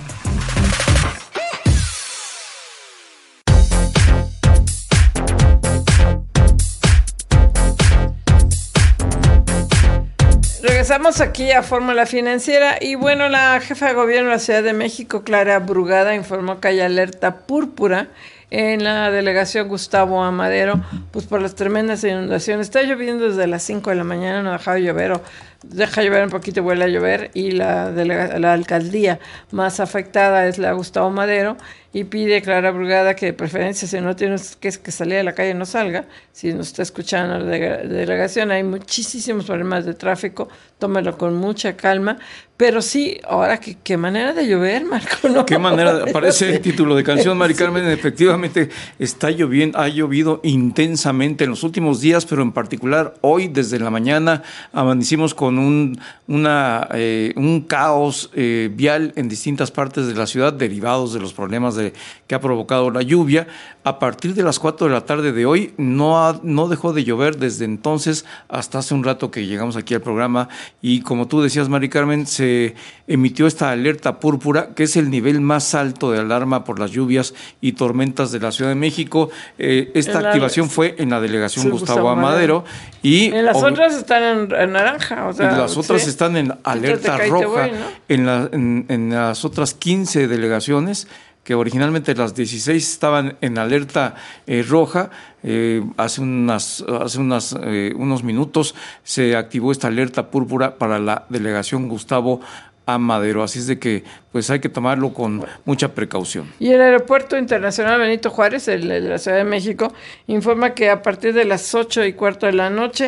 Speaker 4: Regresamos aquí a Fórmula Financiera y bueno, la jefa de gobierno de la Ciudad de México, Clara Brugada, informó que hay alerta púrpura en la delegación Gustavo Amadero, pues por las tremendas inundaciones. Está lloviendo desde las cinco de la mañana, no ha dejado de llover, o deja llover un poquito y vuelve a llover, y la, delega- la alcaldía más afectada es la Gustavo Amadero, y pide Clara Brugada que de preferencia, si no tienes que, que salir a la calle, no salga. Si nos está escuchando la de- delegación, hay muchísimos problemas de tráfico, tómelo con mucha calma, pero sí, ahora, ¿qué, qué manera de llover, Marco? ¿No?
Speaker 2: Qué manera, parece el título de canción, Mari Carmen. Efectivamente, está lloviendo, ha llovido intensamente en los últimos días, pero en particular hoy, desde la mañana, amanecimos con un, una, eh, un caos eh, vial en distintas partes de la ciudad, derivados de los problemas de, que ha provocado la lluvia. A partir de las cuatro de la tarde de hoy, no, ha, no dejó de llover desde entonces hasta hace un rato que llegamos aquí al programa, y como tú decías, Mari Carmen, se emitió esta alerta púrpura, que es el nivel más alto de alarma por las lluvias y tormentas de la Ciudad de México. Eh, esta
Speaker 4: En la-
Speaker 2: activación fue en la delegación
Speaker 4: Sí,
Speaker 2: Gustavo
Speaker 4: Gustavo
Speaker 2: Amadero, y
Speaker 4: En las
Speaker 2: ob-
Speaker 4: otras están en, en naranja, o sea,
Speaker 2: y las otras
Speaker 4: sí.
Speaker 2: están en alerta
Speaker 4: Entonces, te
Speaker 2: roja.
Speaker 4: caíste, güey, ¿no?
Speaker 2: en, la- en, en las otras quince delegaciones, que originalmente las dieciséis estaban en alerta eh, roja. Eh, hace unas, hace unas, eh, unos minutos se activó esta alerta púrpura para la delegación Gustavo Amadero. Así es de que pues hay que tomarlo con mucha precaución.
Speaker 4: Y el Aeropuerto Internacional Benito Juárez, el de la Ciudad de México, informa que a partir de las ocho y cuarto de la noche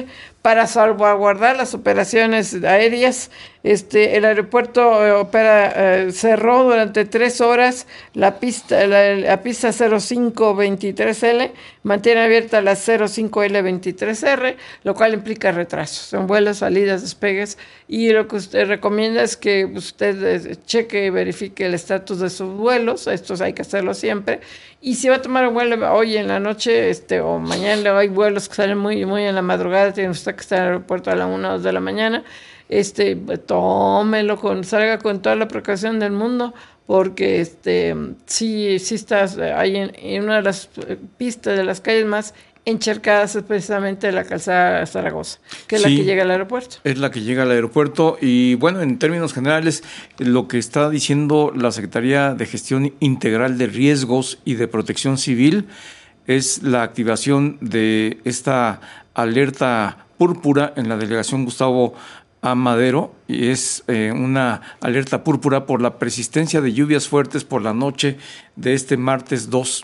Speaker 4: para salvaguardar las operaciones aéreas. Este, el aeropuerto eh, opera, eh, cerró durante tres horas la pista, la, la pista cero cinco veintitrés L, mantiene abierta la cero cinco L veintitrés R, lo cual implica retrasos. Son vuelos, salidas, despegues, y lo que usted recomienda es que usted eh, cheque y verifique el estatus de sus vuelos. Estos hay que hacerlo siempre. Y si va a tomar un vuelo hoy en la noche este, o mañana, hay vuelos que salen muy, muy en la madrugada, tiene usted que estar en el aeropuerto a la una o dos de la mañana, este, tómelo, con, salga con toda la precaución del mundo, porque este, sí, sí estás ahí en, en una de las pistas de las calles más encharcadas, es precisamente la calzada Zaragoza, que es sí, la que llega al aeropuerto.
Speaker 2: Es la que llega al aeropuerto y bueno, en términos generales, lo que está diciendo la Secretaría de Gestión Integral de Riesgos y de Protección Civil es la activación de esta alerta púrpura en la delegación Gustavo A. Madero, y es eh, una alerta púrpura por la persistencia de lluvias fuertes por la noche de este martes dos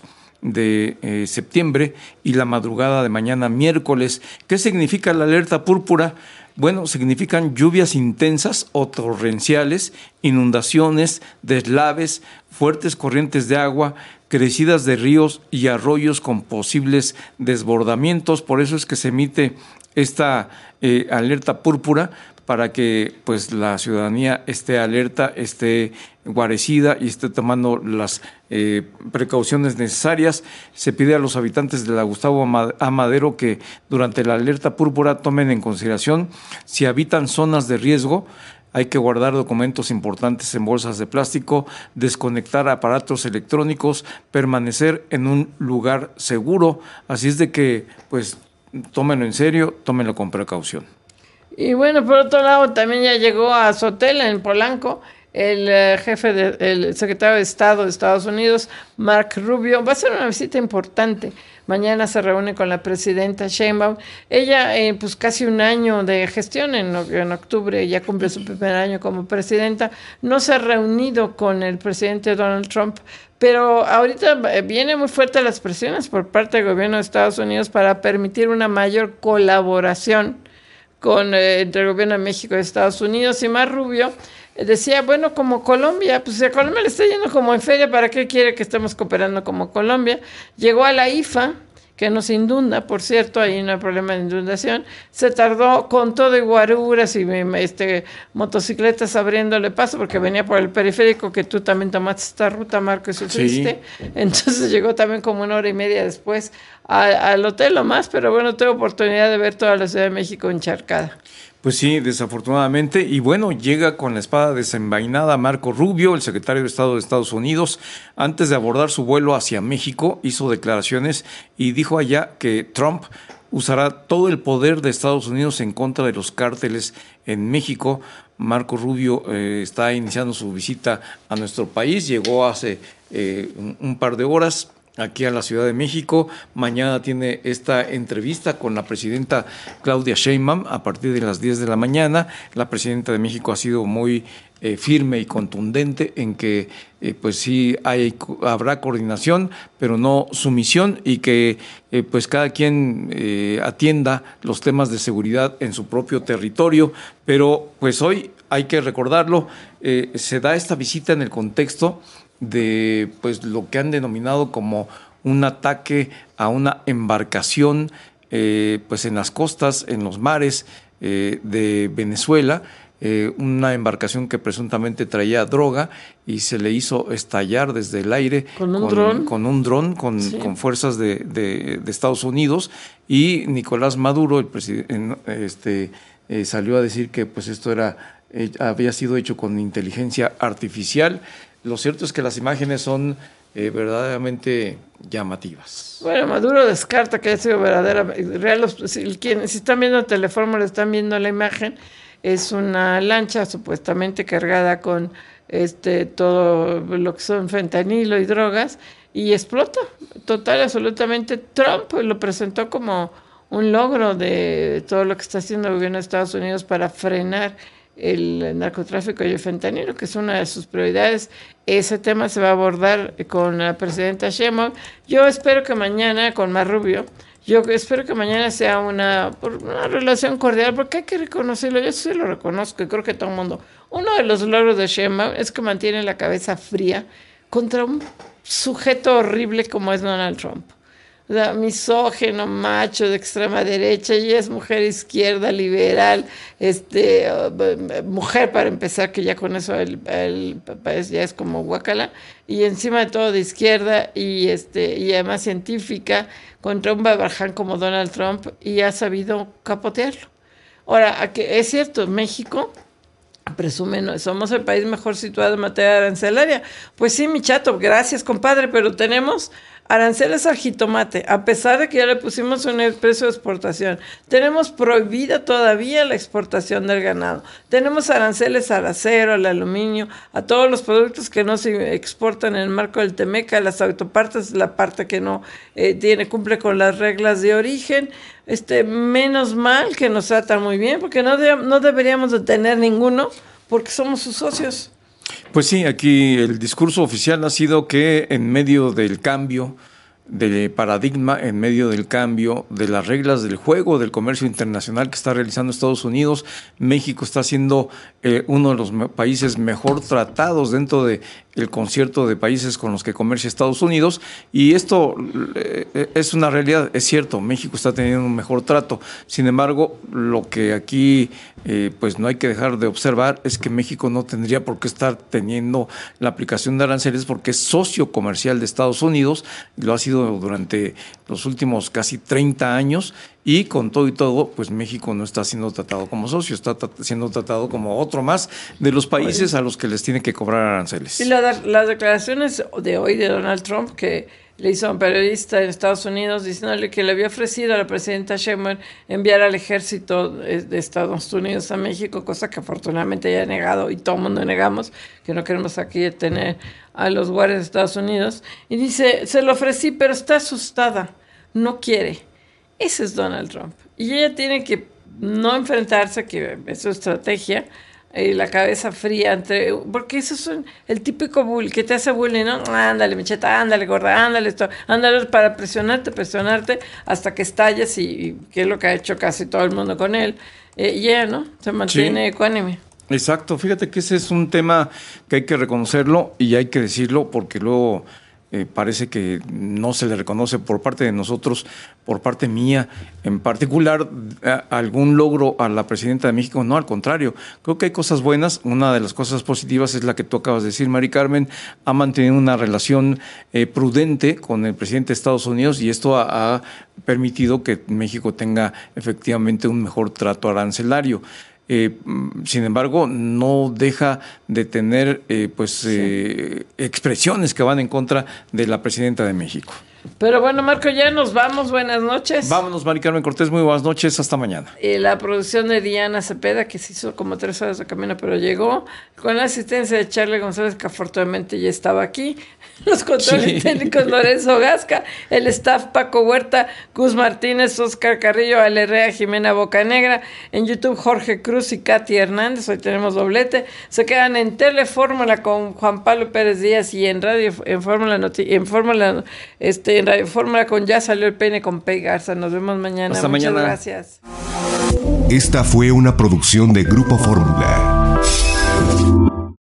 Speaker 2: de eh, septiembre y la madrugada de mañana miércoles. ¿Qué significa la alerta púrpura? Bueno, significan lluvias intensas o torrenciales, inundaciones, deslaves, fuertes corrientes de agua, crecidas de ríos y arroyos con posibles desbordamientos. Por eso es que se emite esta eh, alerta púrpura, para que pues la ciudadanía esté alerta, esté guarecida y esté tomando las eh, precauciones necesarias. Se pide a los habitantes de la Gustavo A. Madero que durante la alerta púrpura tomen en consideración si habitan zonas de riesgo. Hay que guardar documentos importantes en bolsas de plástico, desconectar aparatos electrónicos, permanecer en un lugar seguro. Así es de que pues tómenlo en serio, tómenlo con precaución.
Speaker 4: Y bueno, por otro lado, también ya llegó a Sotela, en Polanco, el uh, jefe, de, el secretario de Estado de Estados Unidos, Mark Rubio. Va a ser una visita importante. Mañana se reúne con la presidenta Sheinbaum. Ella, eh, pues casi un año de gestión, en, en octubre ya cumple su primer año como presidenta. No se ha reunido con el presidente Donald Trump, pero ahorita vienen muy fuertes las presiones por parte del gobierno de Estados Unidos para permitir una mayor colaboración con eh, entre el gobierno de México y Estados Unidos. Y Mark Rubio eh, decía, bueno, como Colombia, pues a Colombia le está yendo como en feria, ¿para qué quiere que estemos cooperando como Colombia? Llegó a la I F A, que nos inunda, por cierto, ahí no hay problema de inundación, se tardó con todo y guaruras y este, motocicletas abriéndole paso, porque venía por el periférico, que tú también tomaste esta ruta, Marco, y sufriste, sí. Entonces llegó también como una hora y media después a, al hotel o más, pero bueno, tuve oportunidad de ver toda la Ciudad de México encharcada.
Speaker 2: Pues sí, desafortunadamente, y bueno, llega con la espada desenvainada Marco Rubio, el secretario de Estado de Estados Unidos. Antes de abordar su vuelo hacia México, hizo declaraciones y dijo allá que Trump usará todo el poder de Estados Unidos en contra de los cárteles en México. Marco Rubio eh, está iniciando su visita a nuestro país, llegó hace eh, un, un par de horas aquí a la Ciudad de México. Mañana tiene esta entrevista con la presidenta Claudia Sheinbaum a partir de las diez de la mañana. La presidenta de México ha sido muy eh, firme y contundente en que eh, pues sí hay, habrá coordinación, pero no sumisión, y que eh, pues cada quien eh, atienda los temas de seguridad en su propio territorio. Pero pues hoy hay que recordarlo, eh, se da esta visita en el contexto de pues lo que han denominado como un ataque a una embarcación eh, pues en las costas, en los mares eh, de Venezuela, eh, una embarcación que presuntamente traía droga y se le hizo estallar desde el aire
Speaker 4: con un dron,
Speaker 2: con, un dron, con, sí. con fuerzas de, de, de Estados Unidos, y Nicolás Maduro, el presidente, este, eh, salió a decir que pues esto era eh, había sido hecho con inteligencia artificial. Lo cierto es que las imágenes son eh, verdaderamente llamativas.
Speaker 4: Bueno, Maduro descarta que haya sido verdadera, real. Los, si, quien, si están viendo el Telefórmula, están viendo la imagen. Es una lancha supuestamente cargada con este todo lo que son fentanilo y drogas, y explota. Total, absolutamente. Trump lo presentó como un logro de todo lo que está haciendo el gobierno de Estados Unidos para frenar el narcotráfico y el fentanilo, que es una de sus prioridades. Ese tema se va a abordar con la presidenta Sheinbaum. Yo espero que mañana con Mark Rubio Yo espero que mañana sea una, una relación cordial, porque hay que reconocerlo. Yo sí lo reconozco y creo que todo el mundo. Uno de los logros de Sheinbaum es que mantiene la cabeza fría contra un sujeto horrible como es Donald Trump. O sea, misógino, macho, de extrema derecha, y es mujer izquierda, liberal, este, uh, mujer para empezar, que ya con eso el, el país ya es como guacala, y encima de todo de izquierda, y este, y además científica, contra un babarján como Donald Trump, y ha sabido capotearlo. Ahora, que es cierto, México presume, no, somos el país mejor situado en materia arancelaria. Pues sí, mi chato, gracias, compadre, pero tenemos aranceles al jitomate, a pesar de que ya le pusimos un precio de exportación. Tenemos prohibida todavía la exportación del ganado. Tenemos aranceles al acero, al aluminio, a todos los productos que no se exportan en el marco del Temeca, las autopartes, la parte que no eh, tiene, cumple con las reglas de origen. Este, menos mal que nos tratan muy bien, porque no, de, no deberíamos de tener ninguno, porque somos sus socios.
Speaker 2: Pues sí, aquí el discurso oficial ha sido que en medio del cambio de paradigma, en medio del cambio de las reglas del juego del comercio internacional que está realizando Estados Unidos, México está siendo eh, uno de los me- países mejor tratados dentro de el concierto de países con los que comercia Estados Unidos, y esto eh, es una realidad, es cierto, México está teniendo un mejor trato. Sin embargo, lo que aquí eh, pues no hay que dejar de observar es que México no tendría por qué estar teniendo la aplicación de aranceles, porque es socio comercial de Estados Unidos, lo ha sido durante los últimos casi treinta años, y con todo y todo, pues México no está siendo tratado como socio, está t- siendo tratado como otro más de los países a los que les tiene que cobrar aranceles.
Speaker 4: Y la, las declaraciones de hoy de Donald Trump, que le hizo a un periodista en Estados Unidos diciéndole que le había ofrecido a la presidenta Sheinbaum enviar al ejército de Estados Unidos a México, cosa que afortunadamente ella ha negado y todo el mundo negamos, que no queremos aquí tener a los guardias de Estados Unidos. Y dice, se lo ofrecí, pero está asustada, no quiere. Ese es Donald Trump. Y ella tiene que no enfrentarse, que es su estrategia, y la cabeza fría, entre, porque eso es un, el típico bull que te hace bullying, ¿no? Ándale, micheta, ándale, gorda, ándale, esto, ándale, para presionarte, presionarte, hasta que estalles, y, y que es lo que ha hecho casi todo el mundo con él. Eh, y ella, ¿no? Se mantiene sí. ecuánime.
Speaker 2: Exacto, fíjate que ese es un tema que hay que reconocerlo y hay que decirlo, porque luego Eh, parece que no se le reconoce por parte de nosotros, por parte mía en particular, a, algún logro a la presidenta de México. No, al contrario, creo que hay cosas buenas. Una de las cosas positivas es la que tú acabas de decir, Mari Carmen. Ha mantenido una relación eh, prudente con el presidente de Estados Unidos, y esto ha, ha permitido que México tenga efectivamente un mejor trato arancelario. Eh, sin embargo, no deja de tener eh, pues sí. eh, expresiones que van en contra de la presidenta de México.
Speaker 4: Pero bueno, Marco, ya nos vamos. Buenas noches.
Speaker 2: Vámonos, Mari Carmen Cortés. Muy buenas noches. Hasta mañana.
Speaker 4: Y la producción de Diana Cepeda, que se hizo como tres horas de camino, pero llegó, con la asistencia de Charlie González, que afortunadamente ya estaba aquí. Los controles sí. técnicos Lorenzo Gasca, el staff Paco Huerta, Gus Martínez, Oscar Carrillo, Ale Rea, Jimena Bocanegra, en YouTube Jorge Cruz y Katy Hernández. Hoy tenemos doblete. Se quedan en Telefórmula con Juan Pablo Pérez Díaz, y en Radio en Fórmula Noti- en Fórmula este en Radio Fórmula con Ya Salió el Peine con Pei Garza. Nos vemos mañana.
Speaker 2: Hasta
Speaker 4: Muchas
Speaker 2: mañana.
Speaker 4: Gracias.
Speaker 18: Esta fue una producción de Grupo Fórmula.